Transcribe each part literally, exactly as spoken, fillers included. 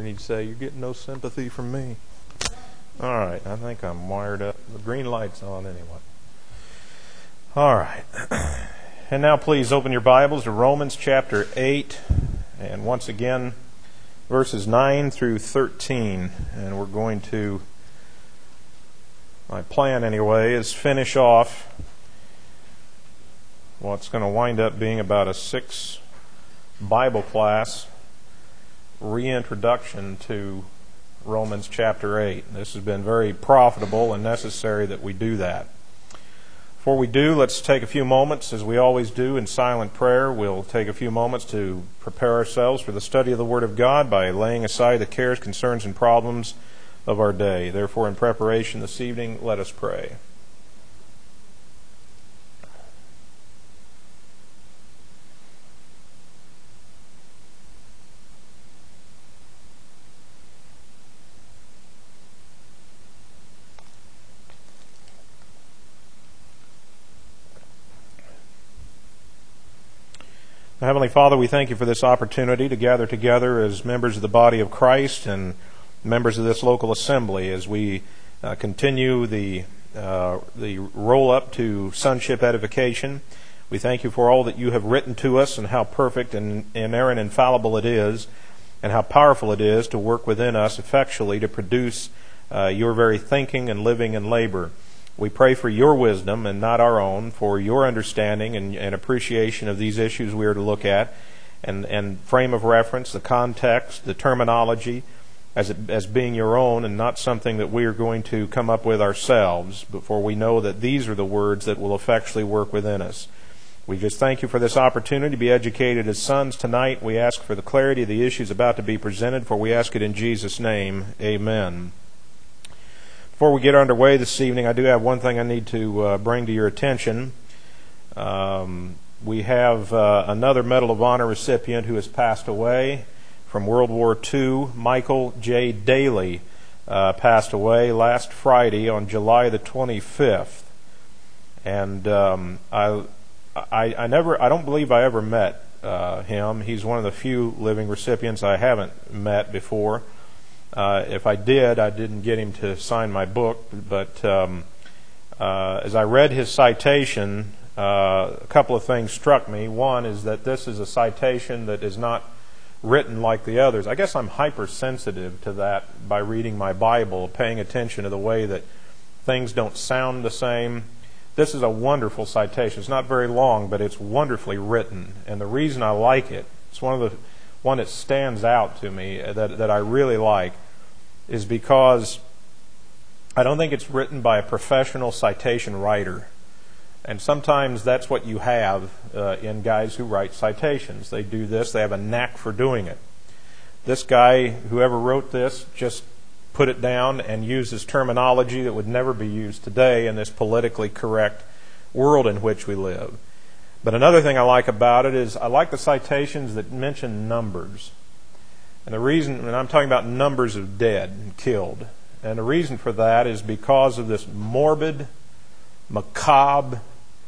He'd say, "You're getting no sympathy from me." All right, I think I'm wired up. The green light's on anyway. All right. And now please open your Bibles to Romans chapter eight. And once again, verses nine through thirteen. And we're going to, my plan anyway, is finish off what's going to wind up being about a six Bible class reintroduction to Romans chapter eight. This has been very profitable and necessary that we do that. Before we do, let's take a few moments, as we always do, in silent prayer. We'll take a few moments to prepare ourselves for the study of the Word of God by laying aside the cares, concerns, and problems of our day. Therefore, in preparation this evening, let us pray. Heavenly Father, we thank you for this opportunity to gather together as members of the body of Christ and members of this local assembly as we uh, continue the uh, the roll up to sonship edification. We thank you for all that you have written to us and how perfect and inerrant, infallible it is, and how powerful it is to work within us effectually to produce uh, your very thinking and living and labor. We pray for your wisdom and not our own, for your understanding and, and appreciation of these issues we are to look at, and, and frame of reference, the context, the terminology, as it, as being your own and not something that we are going to come up with ourselves, before we know that these are the words that will effectually work within us. We just thank you for this opportunity to be educated as sons tonight. We ask for the clarity of the issues about to be presented, for we ask it in Jesus' name. Amen. Before we get underway this evening, I do have one thing I need to uh, bring to your attention. Um, we have uh, another Medal of Honor recipient who has passed away from World War Two. Michael J. Daly uh, passed away last Friday on July the twenty-fifth. And um, I, I, I never, I don't believe I ever met uh, him. He's one of the few living recipients I haven't met before. Uh, if I did, I didn't get him to sign my book, but um, uh, as I read his citation, uh, a couple of things struck me. One is that this is a citation that is not written like the others. I guess I'm hypersensitive to that by reading my Bible, paying attention to the way that things don't sound the same. This is a wonderful citation. It's not very long, but it's wonderfully written, and the reason I like it, it's one of the one that stands out to me that, that I really like, is because I don't think it's written by a professional citation writer. And sometimes that's what you have uh, in guys who write citations. They do this, they have a knack for doing it. This guy, whoever wrote this, just put it down and uses terminology that would never be used today in this politically correct world in which we live. But another thing I like about it is I like the citations that mention numbers. And the reason, and I'm talking about numbers of dead and killed, and the reason for that is because of this morbid, macabre,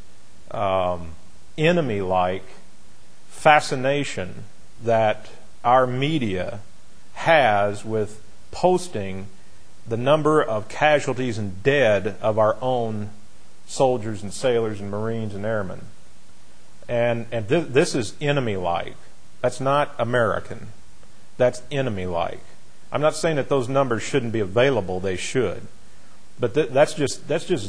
um, enemy-like fascination that our media has with posting the number of casualties and dead of our own soldiers and sailors and Marines and airmen. And and th- this is enemy-like. That's not American. That's enemy-like. I'm not saying that those numbers shouldn't be available. They should. But th- that's just that's just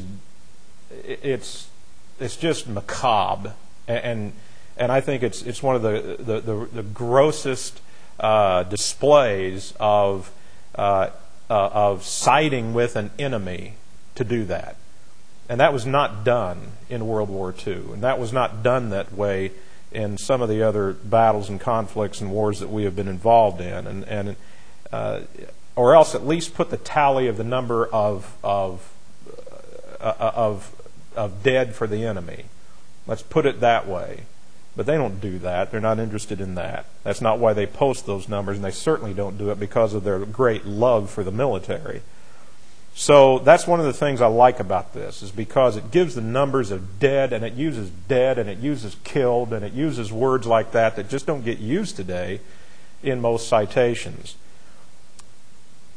it's it's just macabre. And and I think it's it's one of the the the, the grossest uh, displays of uh, uh, of siding with an enemy to do that. And that was not done in World War Two. And that was not done that way in some of the other battles and conflicts and wars that we have been involved in. And, and uh, or else at least put the tally of the number of of, uh, of of dead for the enemy. Let's put it that way. But they don't do that. They're not interested in that. That's not why they post those numbers, and they certainly don't do it because of their great love for the military. So that's one of the things I like about this, is because it gives the numbers of dead, and it uses dead, and it uses killed, and it uses words like that that just don't get used today in most citations.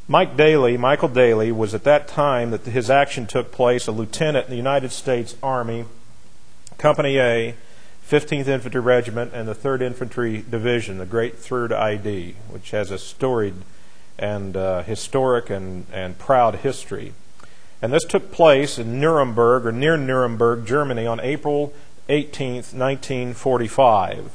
Mike Daly, Michael Daly, was at that time that his action took place a lieutenant in the United States Army, Company A, fifteenth Infantry Regiment, and the third Infantry Division, the Great third I D, which has a storied and uh, historic and, and proud history. And this took place in Nuremberg, or near Nuremberg, Germany, on April eighteenth, nineteen forty-five.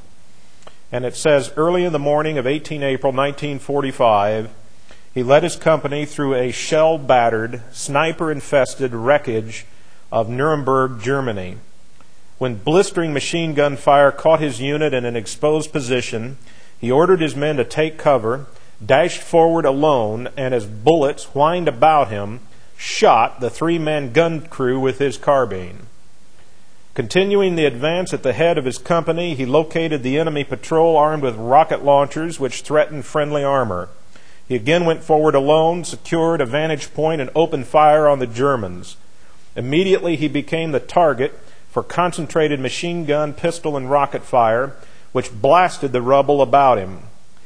And it says, early in the morning of the eighteenth of April, nineteen forty-five, he led his company through a shell-battered, sniper-infested wreckage of Nuremberg, Germany. When blistering machine gun fire caught his unit in an exposed position, he ordered his men to take cover, dashed forward alone, and as bullets whined about him, shot the three-man gun crew with his carbine. Continuing the advance at the head of his company, he located the enemy patrol armed with rocket launchers which threatened friendly armor. He again went forward alone, secured a vantage point, and opened fire on the Germans. Immediately he became the target for concentrated machine gun, pistol, and rocket fire, which blasted the rubble about him.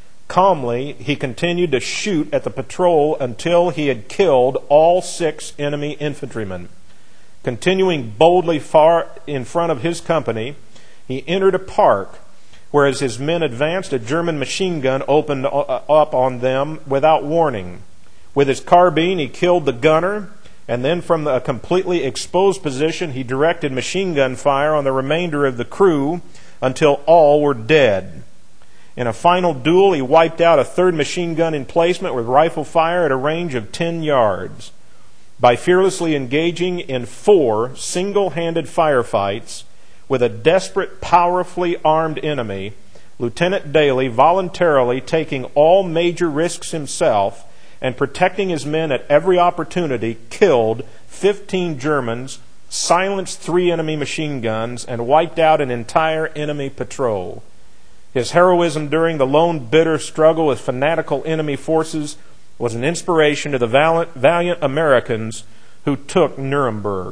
Calmly, he continued to shoot at the patrol until he had killed all six enemy infantrymen. Continuing boldly far in front of his company, he entered a park, where as his men advanced, a German machine gun opened up on them without warning. With his carbine, he killed the gunner, and then from a completely exposed position, he directed machine gun fire on the remainder of the crew until all were dead. In a final duel, he wiped out a third machine gun emplacement with rifle fire at a range of ten yards. By fearlessly engaging in four single-handed firefights with a desperate, powerfully armed enemy, Lieutenant Daly, voluntarily taking all major risks himself and protecting his men at every opportunity, killed fifteen Germans, silenced three enemy machine guns, and wiped out an entire enemy patrol. His heroism during the lone, bitter struggle with fanatical enemy forces was an inspiration to the valiant, valiant Americans who took Nuremberg.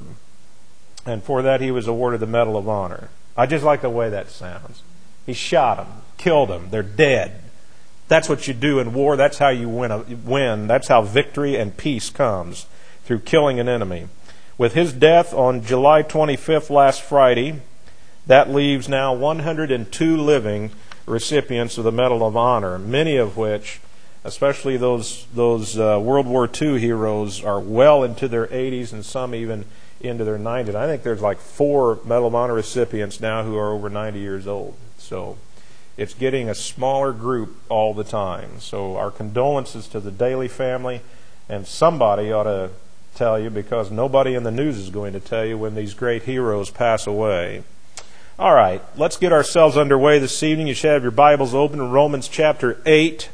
And for that he was awarded the Medal of Honor. I just like the way that sounds. He shot them, killed them, they're dead. That's what you do in war. That's how you win. A, win. That's how victory and peace comes, through killing an enemy. With his death on July twenty-fifth, last Friday, that leaves now one hundred two living recipients of the Medal of Honor, many of which, especially those those uh, World War Two heroes, are well into their eighties and some even into their nineties. I think there's like four Medal of Honor recipients now who are over ninety years old. So it's getting a smaller group all the time. So our condolences to the Daly family, and somebody ought to tell you, because nobody in the news is going to tell you when these great heroes pass away. All right, let's get ourselves underway this evening. You should have your Bibles open in Romans chapter eight.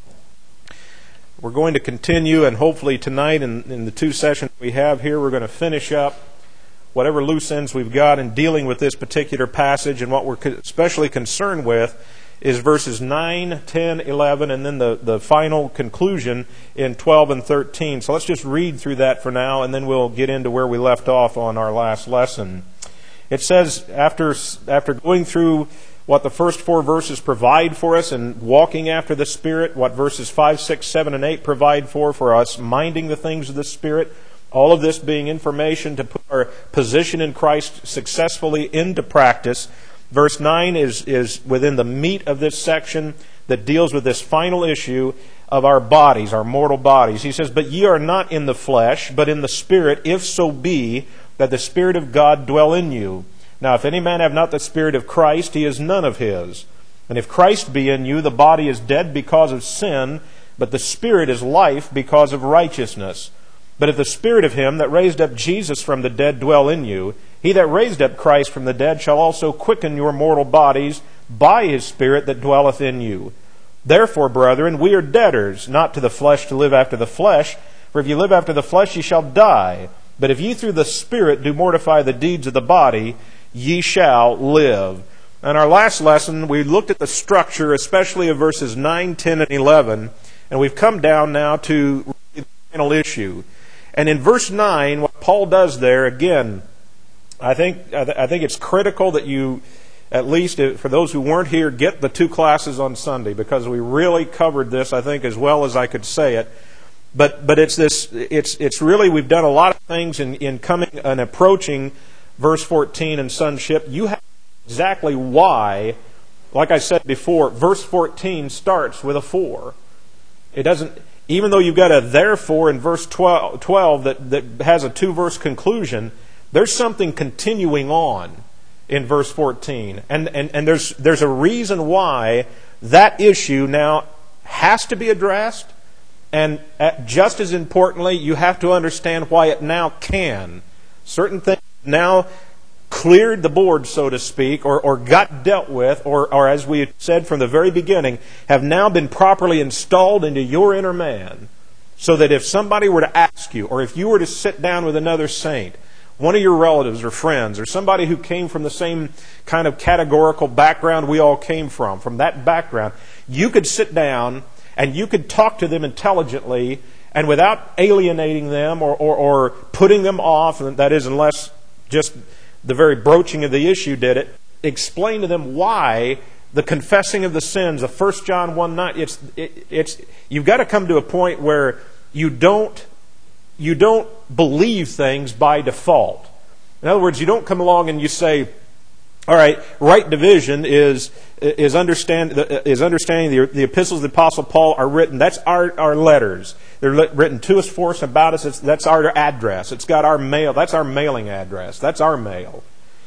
We're going to continue, and hopefully tonight in, in the two sessions we have here, we're going to finish up whatever loose ends we've got in dealing with this particular passage. And what we're especially concerned with is verses nine, ten, eleven, and then the, the final conclusion in twelve and thirteen. So let's just read through that for now, and then we'll get into where we left off on our last lesson. It says, after after going through what the first four verses provide for us and walking after the Spirit, what verses five, six, seven, and eight provide for for us, minding the things of the Spirit, all of this being information to put our position in Christ successfully into practice. Verse nine is, is within the meat of this section that deals with this final issue of our bodies, our mortal bodies. He says, "But ye are not in the flesh, but in the Spirit, if so be that the Spirit of God dwell in you. Now if any man have not the Spirit of Christ, he is none of his. And if Christ be in you, the body is dead because of sin, but the Spirit is life because of righteousness. But if the Spirit of him that raised up Jesus from the dead dwell in you, he that raised up Christ from the dead shall also quicken your mortal bodies by his Spirit that dwelleth in you. Therefore, brethren, we are debtors, not to the flesh to live after the flesh, for if you live after the flesh, ye shall die. But if ye through the Spirit do mortify the deeds of the body, ye shall live." In our last lesson, we looked at the structure, especially of verses nine, ten, and eleven, and we've come down now to the final issue. And in verse nine, what Paul does there, again, I think I, th- I think it's critical that you, at least for those who weren't here, get the two classes on Sunday, because we really covered this, I think, as well as I could say it. But but it's this it's it's really we've done a lot of things in, in coming and approaching verse fourteen and sonship. You have exactly why, like I said before, verse fourteen starts with a for. It doesn't, even though you've got a therefore in verse twelve, twelve that, that has a two-verse conclusion, there's something continuing on in verse fourteen. And, and, and there's there's a reason why that issue now has to be addressed. And just as importantly, you have to understand why it now can. Certain things now cleared the board, so to speak, or, or got dealt with, or, or as we said from the very beginning, have now been properly installed into your inner man. So that if somebody were to ask you, or if you were to sit down with another saint, one of your relatives or friends, or somebody who came from the same kind of categorical background we all came from, from that background, you could sit down and you could talk to them intelligently and without alienating them or, or, or putting them off, that is, unless just the very broaching of the issue did it, explain to them why the confessing of the sins of First John one nine, it's, it, it's, you've got to come to a point where you don't, you don't believe things by default. In other words, you don't come along and you say, all right, right division is is understand is understanding the, the epistles of the Apostle Paul are written. That's our, our letters. They're written to us, for us, about us. It's, that's our address. It's got our mail. That's our mailing address. That's our mail.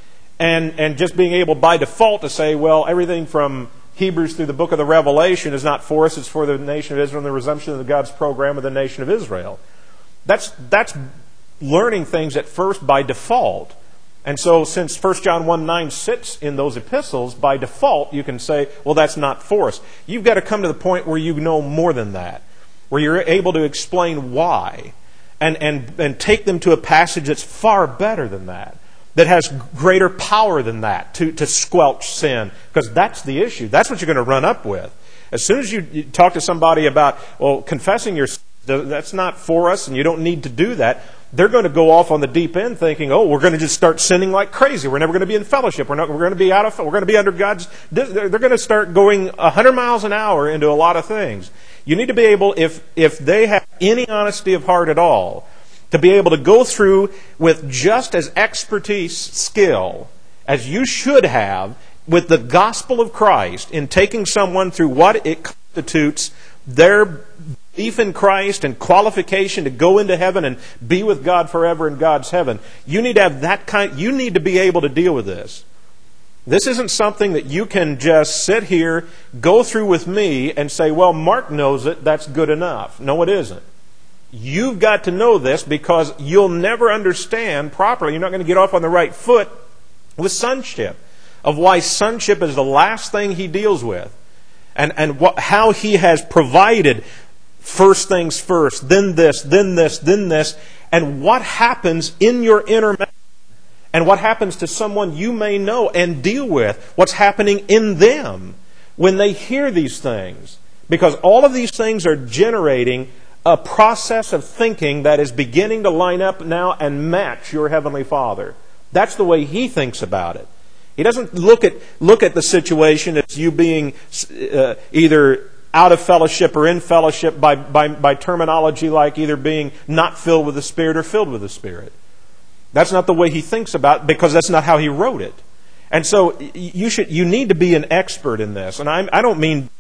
And and just being able by default to say, well, everything from Hebrews through the book of the Revelation is not for us. It's for the nation of Israel and the resumption of God's program with the nation of Israel. That's that's learning things at first by default. And so since First John one nine sits in those epistles, by default you can say, well, that's not for us. You've got to come to the point where you know more than that, where you're able to explain why, and, and, and take them to a passage that's far better than that, that has greater power than that to, to squelch sin. Because that's the issue. That's what you're going to run up with. As soon as you, you talk to somebody about, well, confessing your sins, that's not for us and you don't need to do that, they're going to go off on the deep end thinking, oh, we're going to just start sinning like crazy. We're never going to be in fellowship. We're not. We're going to be out of. We're going to be under God's. They're going to start going one hundred miles an hour into a lot of things. You need to be able, if if they have any honesty of heart at all, to be able to go through with just as expertise, skill as you should have with the gospel of Christ in taking someone through what it constitutes their belief in Christ and qualification to go into heaven and be with God forever in God's heaven. You need to have that kind, you need to be able to deal with this. This isn't something that you can just sit here, go through with me and say, well, Mark knows it, that's good enough. No, it isn't. You've got to know this because you'll never understand properly. You're not going to get off on the right foot with sonship, of why sonship is the last thing he deals with. And, and what, how he has provided first things first, then this, then this, then this, and what happens in your inner man, and what happens to someone you may know and deal with, what's happening in them when they hear these things. Because all of these things are generating a process of thinking that is beginning to line up now and match your Heavenly Father. That's the way He thinks about it. He doesn't look at look at the situation as you being uh, either out of fellowship or in fellowship by, by, by terminology like either being not filled with the Spirit or filled with the Spirit. That's not the way He thinks about it because that's not how He wrote it. And so you should you need to be an expert in this. And I, I don't mean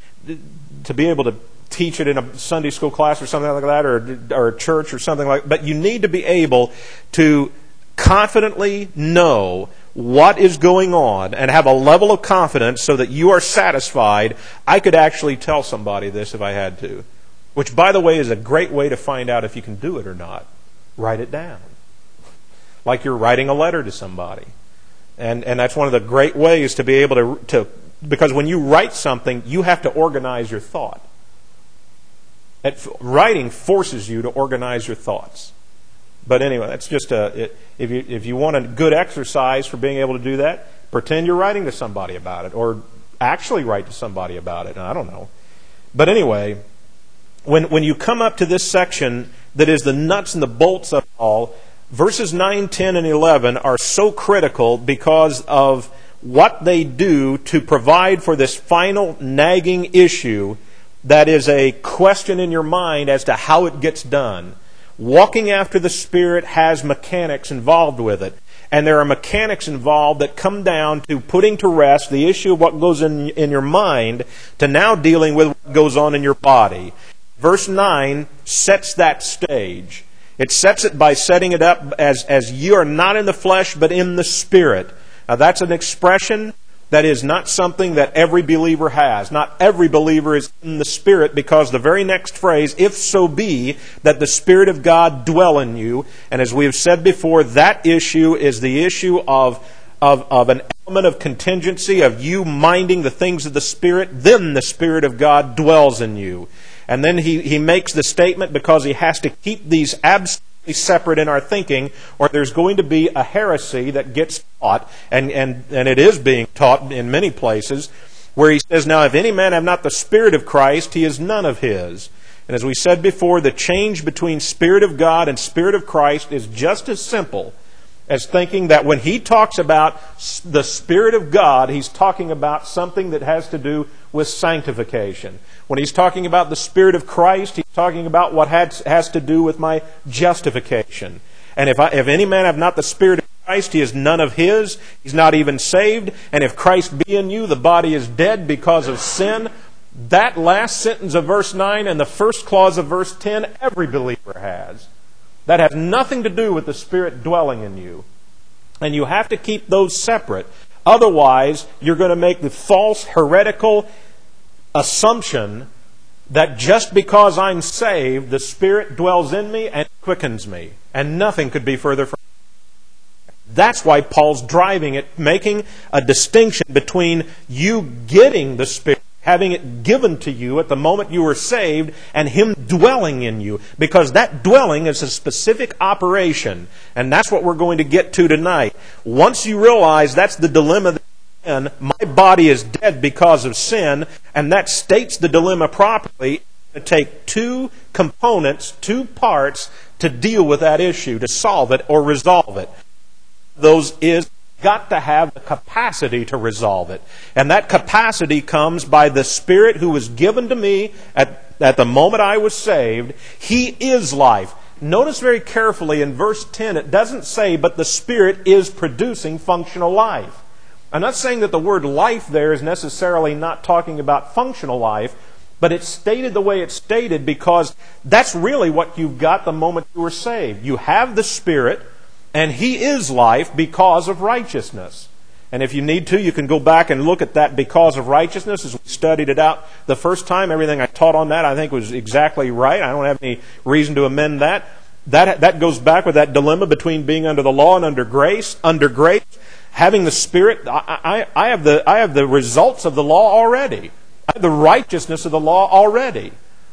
to be able to teach it in a Sunday school class or something like that, or, or a church or something like that, but you need to be able to confidently know what is going on and have a level of confidence so that you are satisfied. I could actually tell somebody this if I had to. Which, by the way, is a great way to find out if you can do it or not. Write it down. Like you're writing a letter to somebody. And and that's one of the great ways to be able to, to because when you write something, you have to organize your thought. It, writing forces you to organize your thoughts. But anyway, that's just a, it, if you if you want a good exercise for being able to do that, pretend you're writing to somebody about it, or actually write to somebody about it. I don't know. But anyway, when when you come up to this section that is the nuts and the bolts of it all, verses nine, ten, and eleven are so critical because of what they do to provide for this final nagging issue that is a question in your mind as to how it gets done. Walking after the Spirit has mechanics involved with it. And there are mechanics involved that come down to putting to rest the issue of what goes in, in your mind to now dealing with what goes on in your body. Verse nine sets that stage. It sets it by setting it up as, as you are not in the flesh but in the Spirit. Now that's an expression that is not something that every believer has. Not every believer is in the Spirit, because the very next phrase, if so be that the Spirit of God dwell in you. And as we have said before, that issue is the issue of, of, of an element of contingency, of you minding the things of the Spirit. Then the Spirit of God dwells in you. And then he, he makes the statement, because he has to keep these absolutely separate in our thinking, or there's going to be a heresy that gets taught, and, and, and it is being taught in many places, where he says, now if any man have not the Spirit of Christ, he is none of his. And as we said before, the change between Spirit of God and Spirit of Christ is just as simple as thinking that when he talks about the Spirit of God, he's talking about something that has to do with sanctification. When he's talking about the Spirit of Christ, he's talking about what has, has to do with my justification. And if, I, if any man have not the Spirit of Christ, he is none of his. He's not even saved. And if Christ be in you, the body is dead because of sin. That last sentence of verse nine and the first clause of verse ten, every believer has. That has nothing to do with the Spirit dwelling in you. And you have to keep those separate. Otherwise, you're going to make the false, heretical assumption that just because I'm saved, the Spirit dwells in me and quickens me. And nothing could be further from it. That's why Paul's driving it, making a distinction between you getting the Spirit, having it given to you at the moment you were saved, and Him dwelling in you. Because that dwelling is a specific operation. And that's what we're going to get to tonight. Once you realize that's the dilemma that you're in, my body is dead because of sin, and that states the dilemma properly, it's going to take two components, two parts, to deal with that issue, to solve it or resolve it. Those is got to have the capacity to resolve it. And that capacity comes by the Spirit who was given to me at, at the moment I was saved. He is life. Notice very carefully in verse ten, it doesn't say, but the Spirit is producing functional life. I'm not saying that the word life there is necessarily not talking about functional life, but it's stated the way it's stated because that's really what you've got the moment you were saved. You have the Spirit, and He is life because of righteousness. And if you need to, you can go back and look at that because of righteousness as we studied it out the first time. Everything I taught on that I think was exactly right. I don't have any reason to amend that. That, that goes back with that dilemma between being under the law and under grace. Under grace, having the Spirit, I, I, I, have the, I have the results of the law already. I have the righteousness of the law already.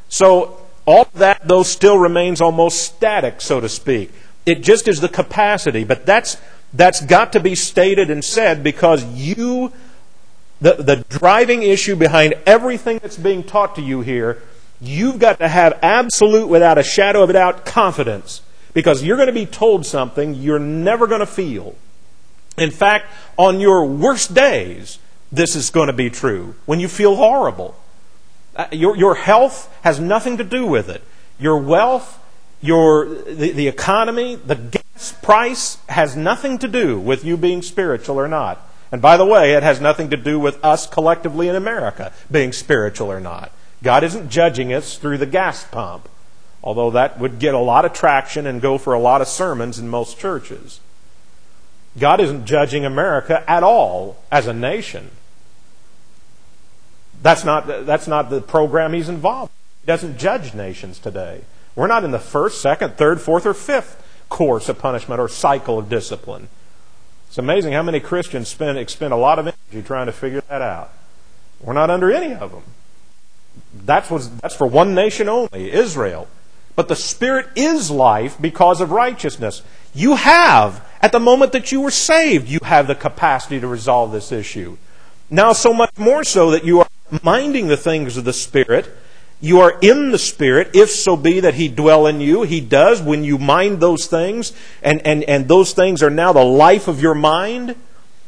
So all of that, though, still remains almost static, so to speak. It just is the capacity, but that's that's got to be stated and said because you, the, the driving issue behind everything that's being taught to you here, you've got to have absolute, without a shadow of a doubt, confidence. Because you're going to be told something you're never going to feel. In fact, on your worst days, this is going to be true. When you feel horrible. Your, your health has nothing to do with it. Your wealth, Your the, the economy, the gas price has nothing to do with you being spiritual or not. And by the way, it has nothing to do with us collectively in America being spiritual or not. God isn't judging us through the gas pump, although that would get a lot of traction and go for a lot of sermons in most churches. God isn't judging America at all as a nation. That's not, that's not the program He's involved in. He doesn't judge nations today. We're not in the first, second, third, fourth, or fifth course of punishment or cycle of discipline. It's amazing how many Christians spend expend a lot of energy trying to figure that out. We're not under any of them. That's, was, that's for one nation only, Israel. But the Spirit is life because of righteousness. You have, at the moment that you were saved, you have the capacity to resolve this issue. Now so much more so that you are minding the things of the Spirit. You are in the Spirit, if so be that He dwell in you. He does when you mind those things, and, and, and those things are now the life of your mind.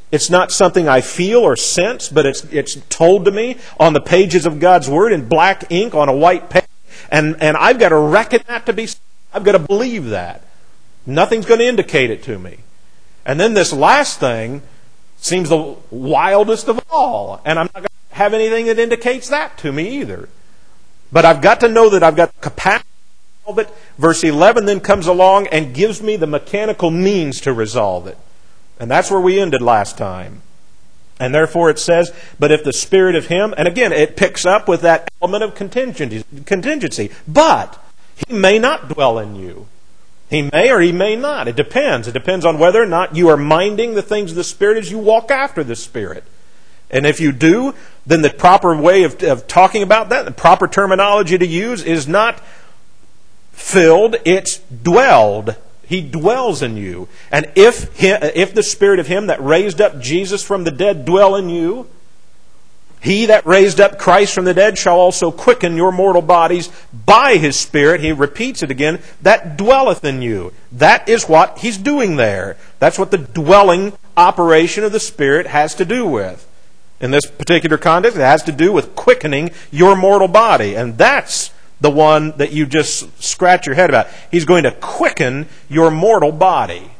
It's not something I feel or sense, but it's it's told to me on the pages of God's Word in black ink on a white page. And, and I've got to reckon that to be, I've got to believe that. Nothing's going to indicate it to me. And then this last thing seems the wildest of all. And I'm not going to have anything that indicates that to me either. But I've got to know that I've got the capacity to solve it. Verse eleven then comes along and gives me the mechanical means to resolve it. And that's where we ended last time. And therefore it says, but if the Spirit of Him, and again, it picks up with that element of contingency, contingency, but He may not dwell in you. He may or He may not. It depends. It depends on whether or not you are minding the things of the Spirit as you walk after the Spirit. And if you do, then the proper way of, of talking about that, the proper terminology to use is not filled, it's dwelled. He dwells in you. And if he, if the Spirit of Him that raised up Jesus from the dead dwell in you, He that raised up Christ from the dead shall also quicken your mortal bodies by His Spirit. He repeats it again, that dwelleth in you. That is what He's doing there. That's what the dwelling operation of the Spirit has to do with. In this particular context, it has to do with quickening your mortal body. And that's the one that you just scratch your head about. He's going to quicken your mortal body.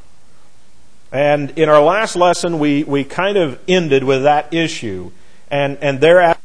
And in our last lesson, we, we kind of ended with that issue. And, and thereafter,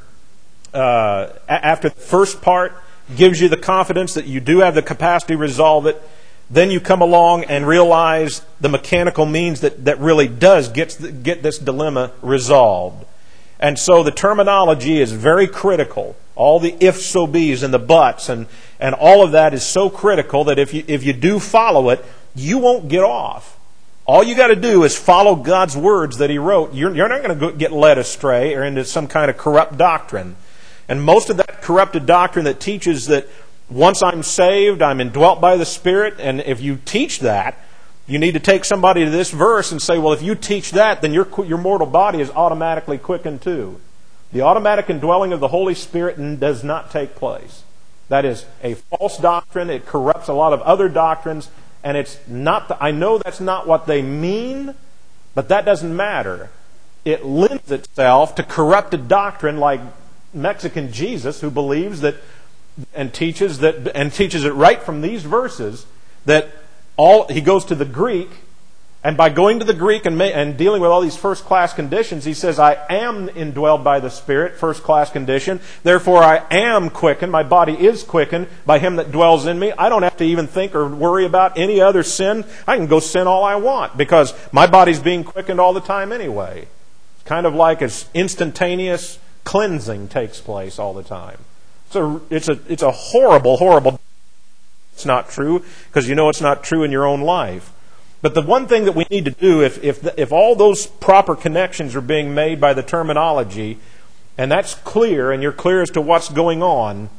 uh, after the first part gives you the confidence that you do have the capacity to resolve it, then you come along and realize the mechanical means that, that really does get, get this dilemma resolved. And so the terminology is very critical. All the ifs, so be's, and the buts, and, and all of that is so critical that if you if you do follow it, you won't get off. All you got to do is follow God's words that He wrote. You're, you're not going to get led astray or into some kind of corrupt doctrine. And most of that corrupted doctrine that teaches that once I'm saved, I'm indwelt by the Spirit, and if you teach that, you need to take somebody to this verse and say, well, if you teach that, then your your mortal body is automatically quickened too. The automatic indwelling of the Holy Spirit does not take place. That is a false doctrine. It corrupts a lot of other doctrines, and it's not. The, I know that's not what they mean, but that doesn't matter. It lends itself to corrupted doctrine, like Mexican Jesus, who believes that and teaches that and teaches it right from these verses that all he goes to the Greek. And by going to the Greek and, and dealing with all these first-class conditions, he says, I am indwelled by the Spirit, first-class condition. Therefore, I am quickened. My body is quickened by Him that dwells in me. I don't have to even think or worry about any other sin. I can go sin all I want because my body's being quickened all the time anyway. It's kind of like as instantaneous cleansing takes place all the time. So it's a, it's a horrible, horrible... It's not true because you know it's not true in your own life. But the one thing that we need to do, if if the, if all those proper connections are being made by the terminology, and that's clear, and you're clear as to what's going on,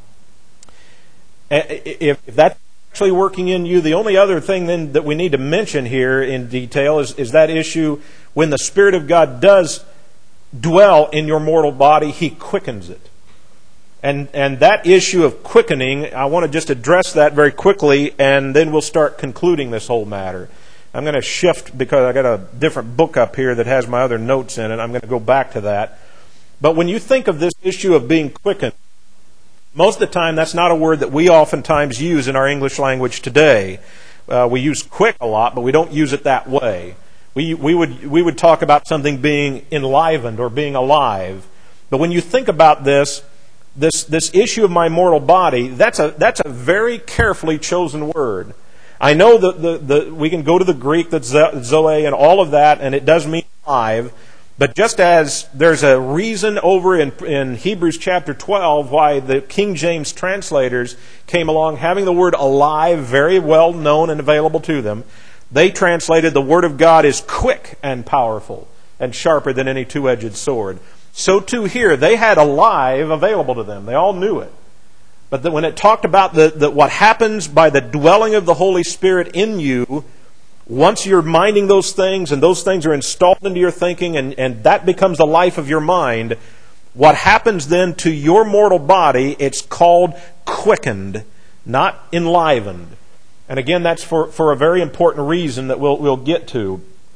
if, if that's actually working in you, the only other thing then that we need to mention here in detail is, is that issue when the Spirit of God does dwell in your mortal body, He quickens it. And and that issue of quickening, I want to just address that very quickly, and then we'll start concluding this whole matter. I'm going to shift because I got a different book up here that has my other notes in it. I'm going to go back to that. But when you think of this issue of being quickened, most of the time that's not a word that we oftentimes use in our English language today. Uh, we use quick a lot, but we don't use it that way. We we would we would talk about something being enlivened or being alive. But when you think about this, this this issue of my mortal body, that's a that's a very carefully chosen word. I know that the, the we can go to the Greek, that's zoe, and all of that, and it does mean alive. But just as there's a reason over in, in Hebrews chapter twelve why the King James translators came along having the word alive very well known and available to them, they translated the Word of God is quick and powerful and sharper than any two-edged sword. So too here, they had alive available to them. They all knew it. But the, when it talked about the, the, what happens by the dwelling of the Holy Spirit in you, once you're minding those things and those things are installed into your thinking and, and that becomes the life of your mind, what happens then to your mortal body, it's called quickened, not enlivened. And again, that's for, for a very important reason that we'll, we'll get to.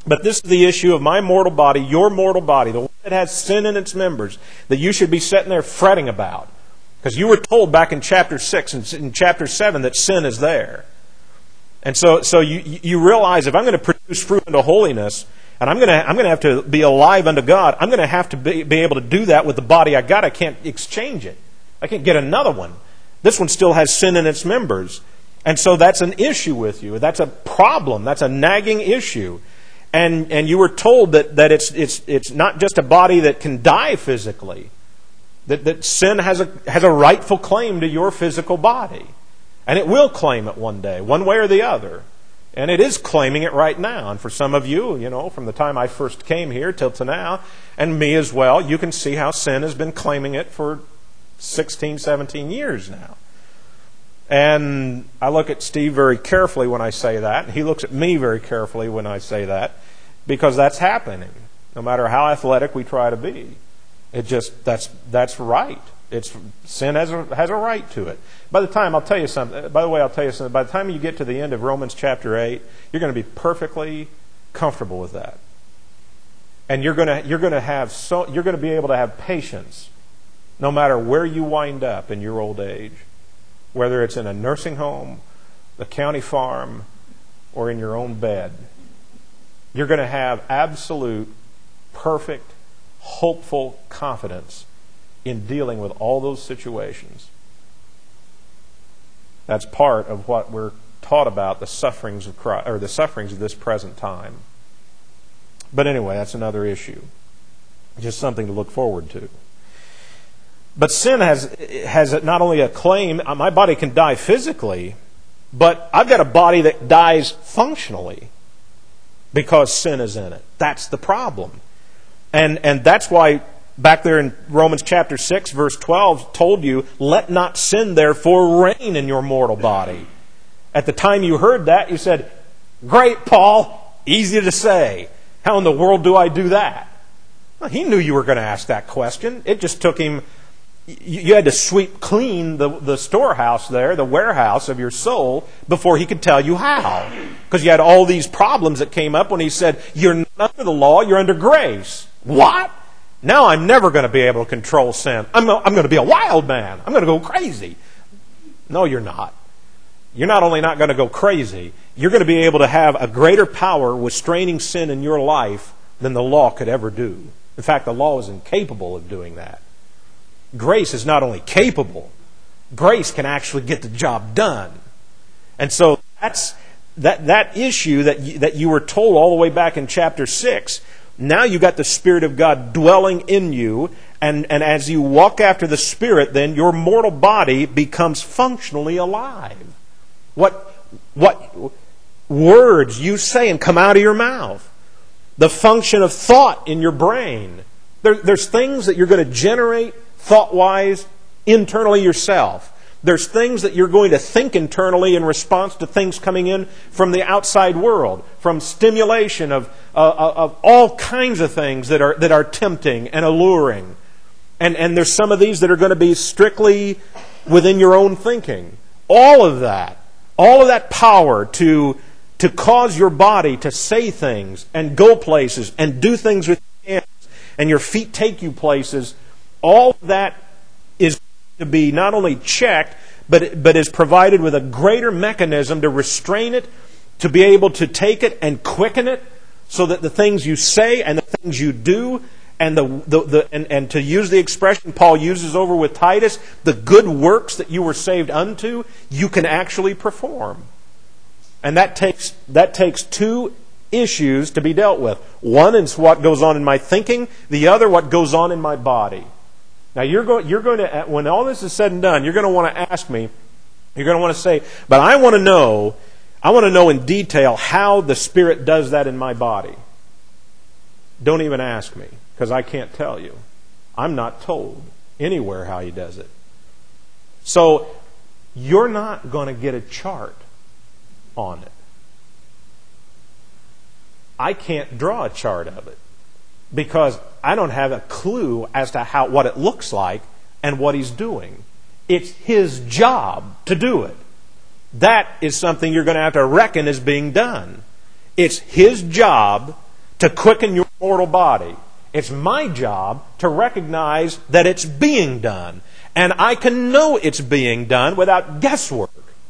But this is the issue of my mortal body, your mortal body, the one that has sin in its members, that you should be sitting there fretting about. Because you were told back in chapter six and in chapter seven that sin is there. And so so you you realize if I'm going to produce fruit unto holiness, and I'm going to I'm going to have to be alive unto God, I'm going to have to be, be able to do that with the body I got. I can't exchange it. I can't get another one. This one still has sin in its members. And so that's an issue with you. That's a problem. That's a nagging issue. And and you were told that, that it's it's it's not just a body that can die physically. That that sin has a has a rightful claim to your physical body. And it will claim it one day, one way or the other. And it is claiming it right now. And for some of you, you know, from the time I first came here till to now, and me as well, you can see how sin has been claiming it for sixteen, seventeen years now. And I look at Steve very carefully when I say that, and he looks at me very carefully when I say that, because that's happening, no matter how athletic we try to be. It just, that's that's right. It's sin has a, has a right to it. By the time, I'll tell you something, by the way, I'll tell you something, by the time you get to the end of Romans chapter eight, you're going to be perfectly comfortable with that. And you're going to you're going to have so you're going to be able to have patience no matter where you wind up in your old age, whether it's in a nursing home, the county farm, or in your own bed. You're going to have absolute, perfect, hopeful confidence in dealing with all those situations. That's part of what we're taught about the sufferings of Christ, or the sufferings of this present time. But anyway, that's another issue. Just something to look forward to. But sin has has not only a claim, my body can die physically, but I've got a body that dies functionally because sin is in it. That's the problem. And and that's why back there in Romans chapter six, verse twelve, told you, let not sin therefore reign in your mortal body. At the time you heard that, you said, great, Paul, easy to say. How in the world do I do that? Well, he knew you were going to ask that question. It just took him, you had to sweep clean the, the storehouse there, the warehouse of your soul, before he could tell you how. Because you had all these problems that came up when he said, you're not under the law, you're under grace. What? Now I'm never going to be able to control sin. I'm, I'm going to be a wild man. I'm going to go crazy. No, you're not. You're not only not going to go crazy, you're going to be able to have a greater power restraining sin in your life than the law could ever do. In fact, the law is incapable of doing that. Grace is not only capable, grace can actually get the job done. And so that's that that issue that you, that you were told all the way back in chapter six. Now you got the Spirit of God dwelling in you, and, and as you walk after the Spirit, then your mortal body becomes functionally alive. What what words you say and come out of your mouth. The function of thought in your brain. There, there's things that you're going to generate thought-wise internally yourself. There's things that you're going to think internally in response to things coming in from the outside world, from stimulation of, uh, of all kinds of things that are that are tempting and alluring. And, and there's some of these that are going to be strictly within your own thinking. All of that, all of that power to, to cause your body to say things and go places and do things with your hands and your feet take you places, all of that is to be not only checked, but but is provided with a greater mechanism to restrain it, to be able to take it and quicken it, so that the things you say and the things you do, and the the, the and, and to use the expression Paul uses over with Titus, the good works that you were saved unto, you can actually perform. And that takes that takes two issues to be dealt with. One is what goes on in my thinking, the other what goes on in my body. Now, you're going, you're going to, when all this is said and done, you're going to want to ask me, you're going to want to say, but I want to know, I want to know in detail how the Spirit does that in my body. Don't even ask me, because I can't tell you. I'm not told anywhere how He does it. So, you're not going to get a chart on it. I can't draw a chart of it, because I don't have a clue as to how what it looks like and what He's doing. It's His job to do it. That is something you're going to have to reckon is being done. It's His job to quicken your mortal body. It's my job to recognize that it's being done. And I can know it's being done without guesswork,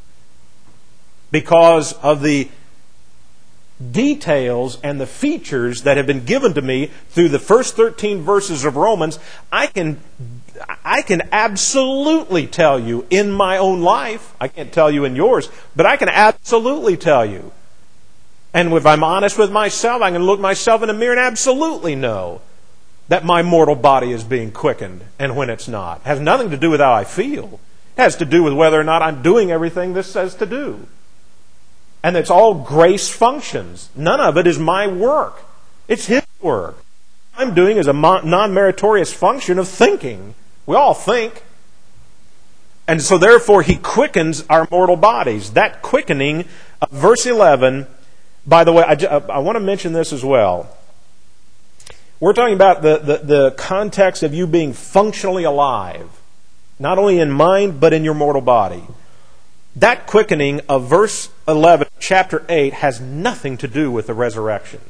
because of the details and the features that have been given to me through the first thirteen verses of Romans. I can, I can absolutely tell you in my own life, I can't tell you in yours, but I can absolutely tell you. And if I'm honest with myself, I can look myself in the mirror and absolutely know that my mortal body is being quickened and when it's not. It has nothing to do with how I feel. It has to do with whether or not I'm doing everything this says to do. And it's all grace functions. None of it is my work. It's His work. What I'm doing is a non-meritorious function of thinking. We all think. And so therefore He quickens our mortal bodies. That quickening of verse eleven, by the way, I, I want to mention this as well. We're talking about the, the, the context of you being functionally alive, not only in mind, but in your mortal body. That quickening of verse eleven, chapter eight, has nothing to do with the resurrection.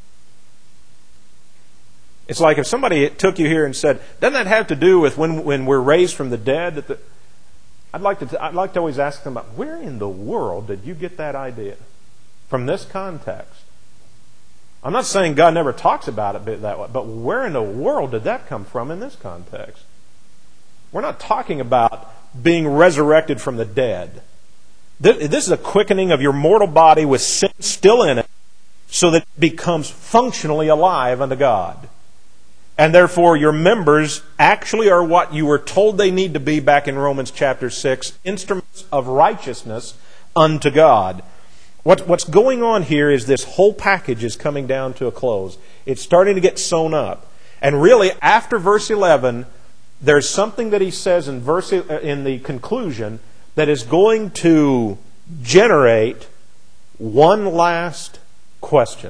It's like if somebody took you here and said, doesn't that have to do with when, when we're raised from the dead? That the, I'd like to I'd like to always ask them about, where in the world did you get that idea? From this context. I'm not saying God never talks about it that way, but where in the world did that come from in this context? We're not talking about being resurrected from the dead. This is a quickening of your mortal body with sin still in it, so that it becomes functionally alive unto God. And therefore your members actually are what you were told they need to be back in Romans chapter six, instruments of righteousness unto God. What, what's going on here is this whole package is coming down to a close. It's starting to get sewn up. And really, after verse eleven, there's something that he says in verse in the conclusion that is going to generate one last question.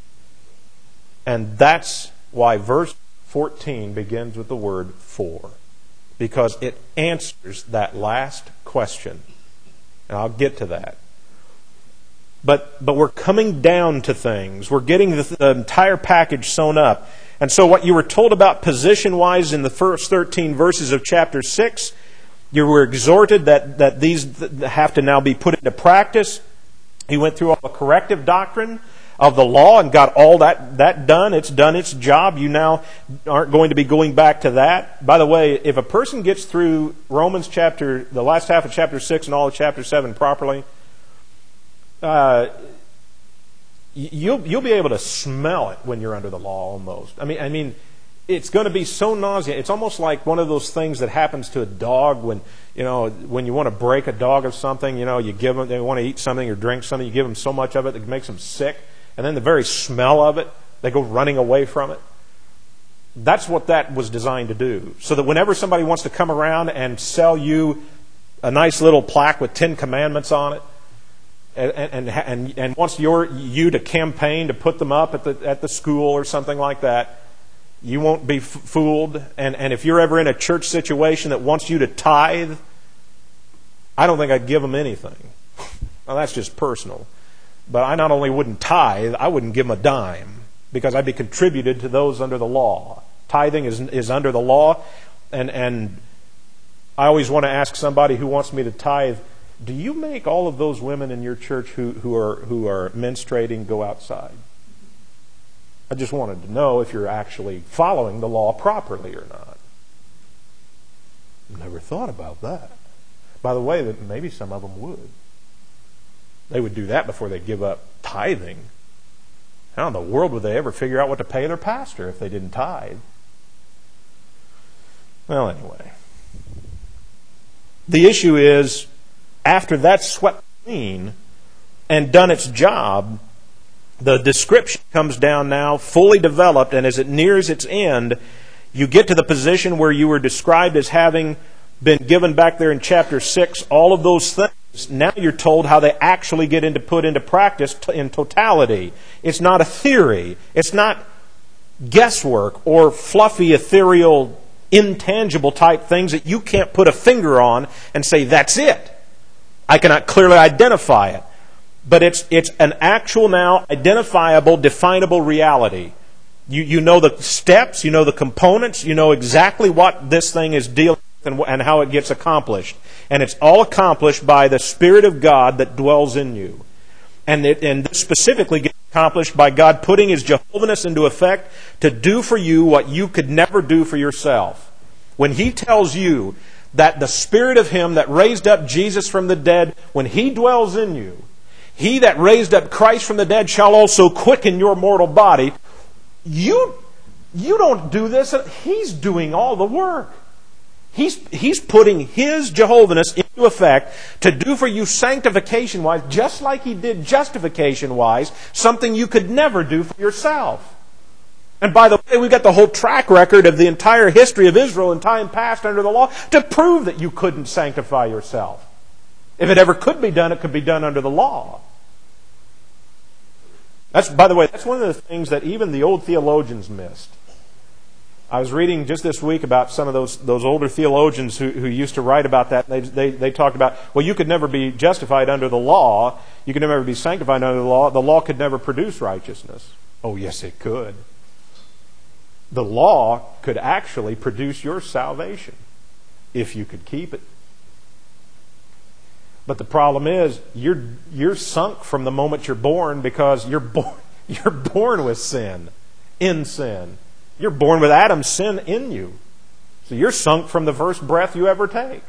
And that's why verse fourteen begins with the word for. Because it answers that last question. And I'll get to that. But but we're coming down to things. We're getting the, the entire package sewn up. And so what you were told about position-wise in the first thirteen verses of chapter six, you were exhorted that, that these have to now be put into practice. He went through all the corrective doctrine of the law and got all that, that done. It's done its job. You now aren't going to be going back to that. By the way, if a person gets through Romans chapter, the last half of chapter six and all of chapter seven properly, Uh, you'll you'll be able to smell it when you're under the law almost. I mean, I mean, it's going to be so nauseating. It's almost like one of those things that happens to a dog when you know when you want to break a dog of something. You know, you give them they want to eat something or drink something. You give them so much of it that it makes them sick, and then the very smell of it, they go running away from it. That's what that was designed to do. So that whenever somebody wants to come around and sell you a nice little plaque with Ten Commandments on it, And, and and and wants your you to campaign to put them up at the at the school or something like that, you won't be f- fooled. And and if you're ever in a church situation that wants you to tithe, I don't think I'd give them anything. Well, that's just personal. But I not only wouldn't tithe, I wouldn't give them a dime, because I'd be contributed to those under the law. Tithing is is under the law, and and I always want to ask somebody who wants me to tithe, do you make all of those women in your church who, who are who are menstruating go outside? I just wanted to know if you're actually following the law properly or not. Never thought about that. By the way, that maybe some of them would. They would do that before they give up tithing. How in the world would they ever figure out what to pay their pastor if they didn't tithe? Well, anyway. The issue is, after that's swept clean and done its job, the description comes down now, fully developed, and as it nears its end, you get to the position where you were described as having been given back there in chapter six, all of those things. Now you're told how they actually get into put into practice in totality. It's not a theory. It's not guesswork or fluffy, ethereal, intangible type things that you can't put a finger on and say, that's it. I cannot clearly identify it. But it's it's an actual now identifiable, definable reality. You you know the steps, you know the components, you know exactly what this thing is dealing with and, and how it gets accomplished. And it's all accomplished by the Spirit of God that dwells in you. And it, and this specifically gets accomplished by God putting His Jehovahness into effect to do for you what you could never do for yourself. When He tells you that the Spirit of Him that raised up Jesus from the dead, when He dwells in you, He that raised up Christ from the dead shall also quicken your mortal body. You, you don't do this. He's doing all the work. He's, he's putting His Jehovahness into effect to do for you sanctification-wise, just like He did justification-wise, something you could never do for yourself. And by the way, we've got the whole track record of the entire history of Israel in time past under the law to prove that you couldn't sanctify yourself. If it ever could be done, it could be done under the law. That's, by the way, that's one of the things that even the old theologians missed. I was reading just this week about some of those those older theologians who, who used to write about that. They, they they talked about, well, you could never be justified under the law. You could never be sanctified under the law. The law could never produce righteousness. Oh, yes, it could. The law could actually produce your salvation if you could keep it. But the problem is, you're you're sunk from the moment you're born because you're born you're born with sin, in sin. You're born with Adam's sin in you. So you're sunk from the first breath you ever take.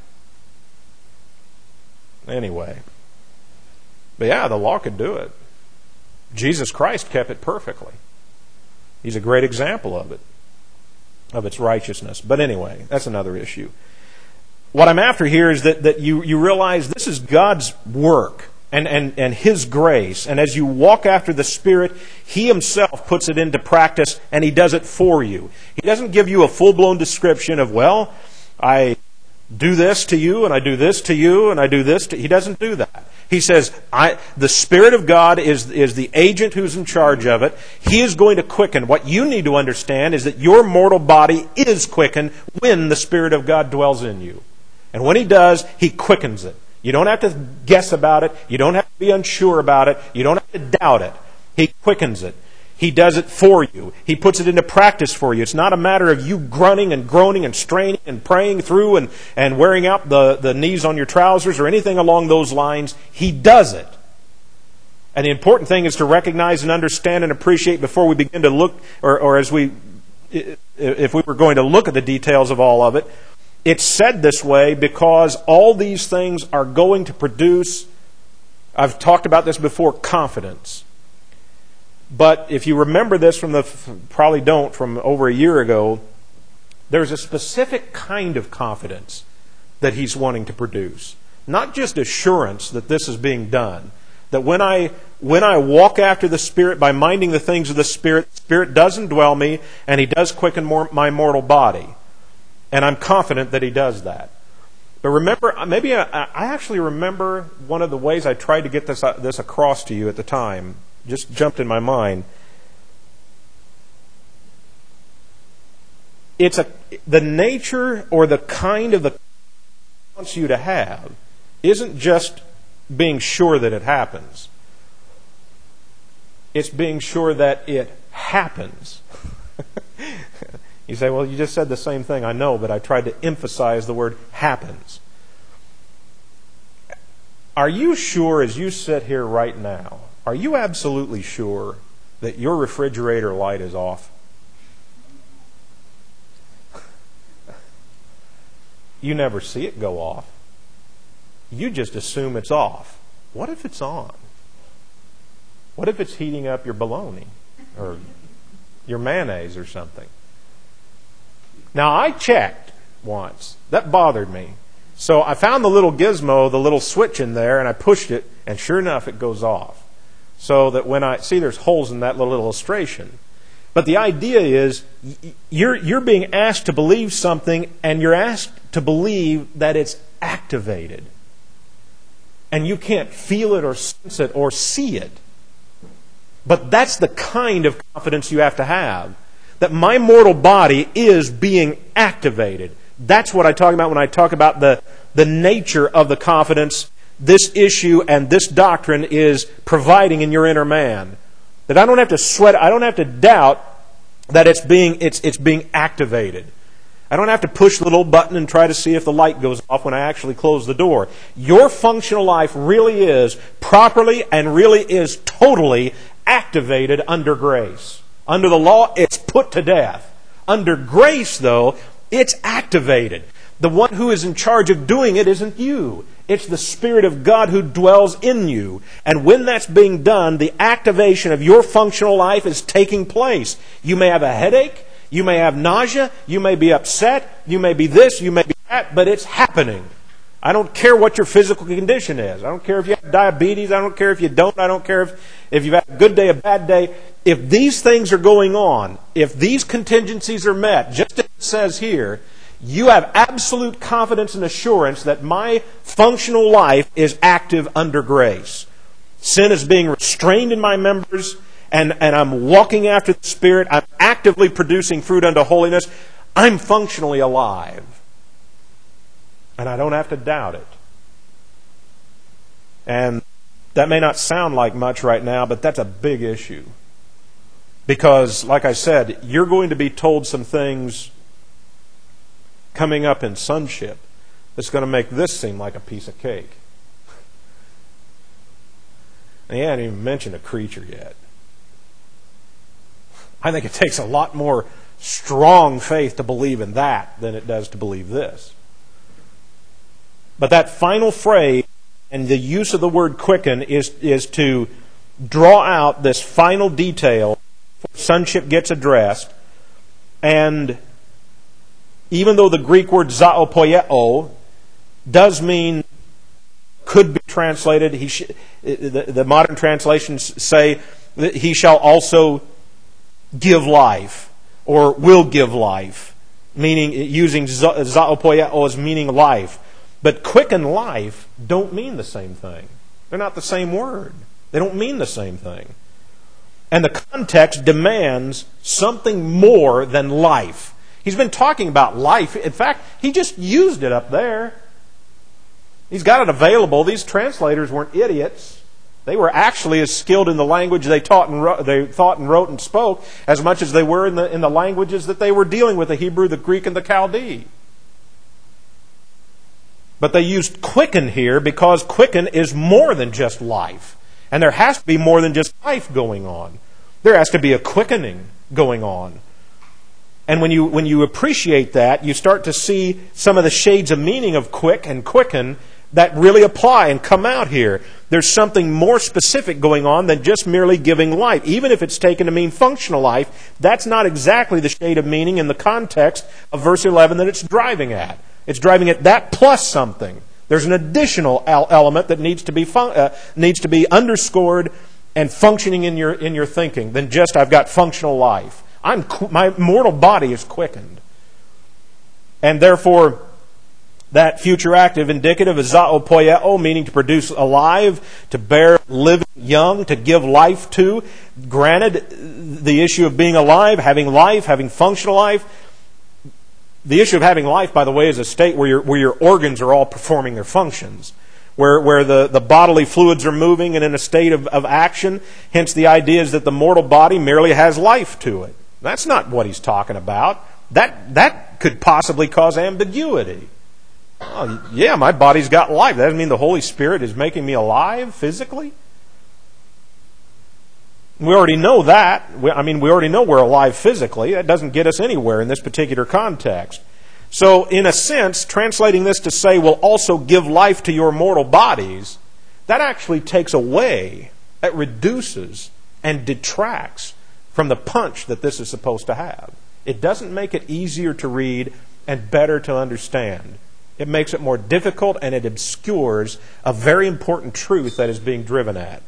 Anyway. But yeah, the law could do it. Jesus Christ kept it perfectly. He's a great example of it, of its righteousness. But anyway, that's another issue. What I'm after here is that, that you, you realize this is God's work and, and, and His grace. And as you walk after the Spirit, He Himself puts it into practice and He does it for you. He doesn't give you a full-blown description of, well, I do this to you and I do this to you and I do this to... He doesn't do that. He says, I, the Spirit of God is, is the agent who's in charge of it. He is going to quicken. What you need to understand is that your mortal body is quickened when the Spirit of God dwells in you. And when He does, He quickens it. You don't have to guess about it. You don't have to be unsure about it. You don't have to doubt it. He quickens it. He does it for you. He puts it into practice for you. It's not a matter of you grunting and groaning and straining and praying through and, and wearing out the, the knees on your trousers or anything along those lines. He does it. And the important thing is to recognize and understand and appreciate before we begin to look, or, or as we, if we were going to look at the details of all of it, it's said this way because all these things are going to produce, I've talked about this before, confidence. But if you remember this from the, probably don't, from over a year ago, there's a specific kind of confidence that He's wanting to produce. Not just assurance that this is being done. That when I when I walk after the Spirit by minding the things of the Spirit, the Spirit does indwell me and He does quicken more, my mortal body. And I'm confident that He does that. But remember, maybe I, I actually remember one of the ways I tried to get this, uh, this across to you at the time. Just jumped in my mind. It's a the nature or the kind of the He wants you to have isn't just being sure that it happens. It's being sure that it happens. You say, well, you just said the same thing. I know, but I tried to emphasize the word happens. Are you sure as you sit here right now, are you absolutely sure that your refrigerator light is off? You never see it go off. You just assume it's off. What if it's on? What if it's heating up your bologna or your mayonnaise or something? Now, I checked once. That bothered me. So I found the little gizmo, the little switch in there, and I pushed it, and sure enough, it goes off. So that when I... See, there's holes in that little illustration. But the idea is, you're, you're being asked to believe something, and you're asked to believe that it's activated. And you can't feel it or sense it or see it. But that's the kind of confidence you have to have. That my mortal body is being activated. That's what I talk about when I talk about the, the nature of the confidence this issue and this doctrine is providing in your inner man. That I don't have to sweat, I don't have to doubt that it's being it's it's being activated. I don't have to push the little button and try to see if the light goes off when I actually close the door. Your functional life really is properly and really is totally activated under grace. Under the law, it's put to death. Under grace, though, it's activated. The one who is in charge of doing it isn't you. It's the Spirit of God who dwells in you. And when that's being done, the activation of your functional life is taking place. You may have a headache. You may have nausea. You may be upset. You may be this. You may be that. But it's happening. I don't care what your physical condition is. I don't care if you have diabetes. I don't care if you don't. I don't care if, if you've had a good day, a bad day. If these things are going on, if these contingencies are met, just as it says here, you have absolute confidence and assurance that my functional life is active under grace. Sin is being restrained in my members, and, and I'm walking after the Spirit. I'm actively producing fruit unto holiness. I'm functionally alive. And I don't have to doubt it. And that may not sound like much right now, but that's a big issue. Because, like I said, you're going to be told some things coming up in sonship that's going to make this seem like a piece of cake. And he hadn't even mentioned a creature yet. I think it takes a lot more strong faith to believe in that than it does to believe this. But that final phrase and the use of the word quicken is, is to draw out this final detail before sonship gets addressed. And even though the Greek word zoopoieo does mean, could be translated, he sh- the, the modern translations say that he shall also give life, or will give life, meaning using zoopoieo as meaning life. But quicken life don't mean the same thing. They're not the same word. They don't mean the same thing. And the context demands something more than life. He's been talking about life. In fact, he just used it up there. He's got it available. These translators weren't idiots. They were actually as skilled in the language they taught and wrote, they thought and wrote and spoke as much as they were in the in the languages that they were dealing with, the Hebrew, the Greek, and the Chaldee. But they used quicken here because quicken is more than just life. And there has to be more than just life going on. There has to be a quickening going on. And when you when you appreciate that, you start to see some of the shades of meaning of quick and quicken that really apply and come out here. There's something more specific going on than just merely giving life. Even if it's taken to mean functional life, that's not exactly the shade of meaning in the context of verse eleven that it's driving at. It's driving at that plus something. There's an additional element that needs to be fun- uh, needs to be underscored and functioning in your in your thinking than just I've got functional life. I'm my mortal body is quickened, and therefore that future active indicative is zoopoieo, meaning to produce alive, to bear living young, to give life to. Granted, the issue of being alive, having life, having functional life. The issue of having life, by the way, is a state where your where your organs are all performing their functions, where where the, the bodily fluids are moving and in a state of, of action. Hence, the idea is that the mortal body merely has life to it. That's not what he's talking about. That that could possibly cause ambiguity. Oh, yeah, my body's got life. That doesn't mean the Holy Spirit is making me alive physically. We already know that. I mean, we already know we're alive physically. That doesn't get us anywhere in this particular context. So, in a sense, translating this to say, will also give life to your mortal bodies, that actually takes away, that reduces and detracts from the punch that this is supposed to have. It doesn't make it easier to read and better to understand. It makes it more difficult and it obscures a very important truth that is being driven at.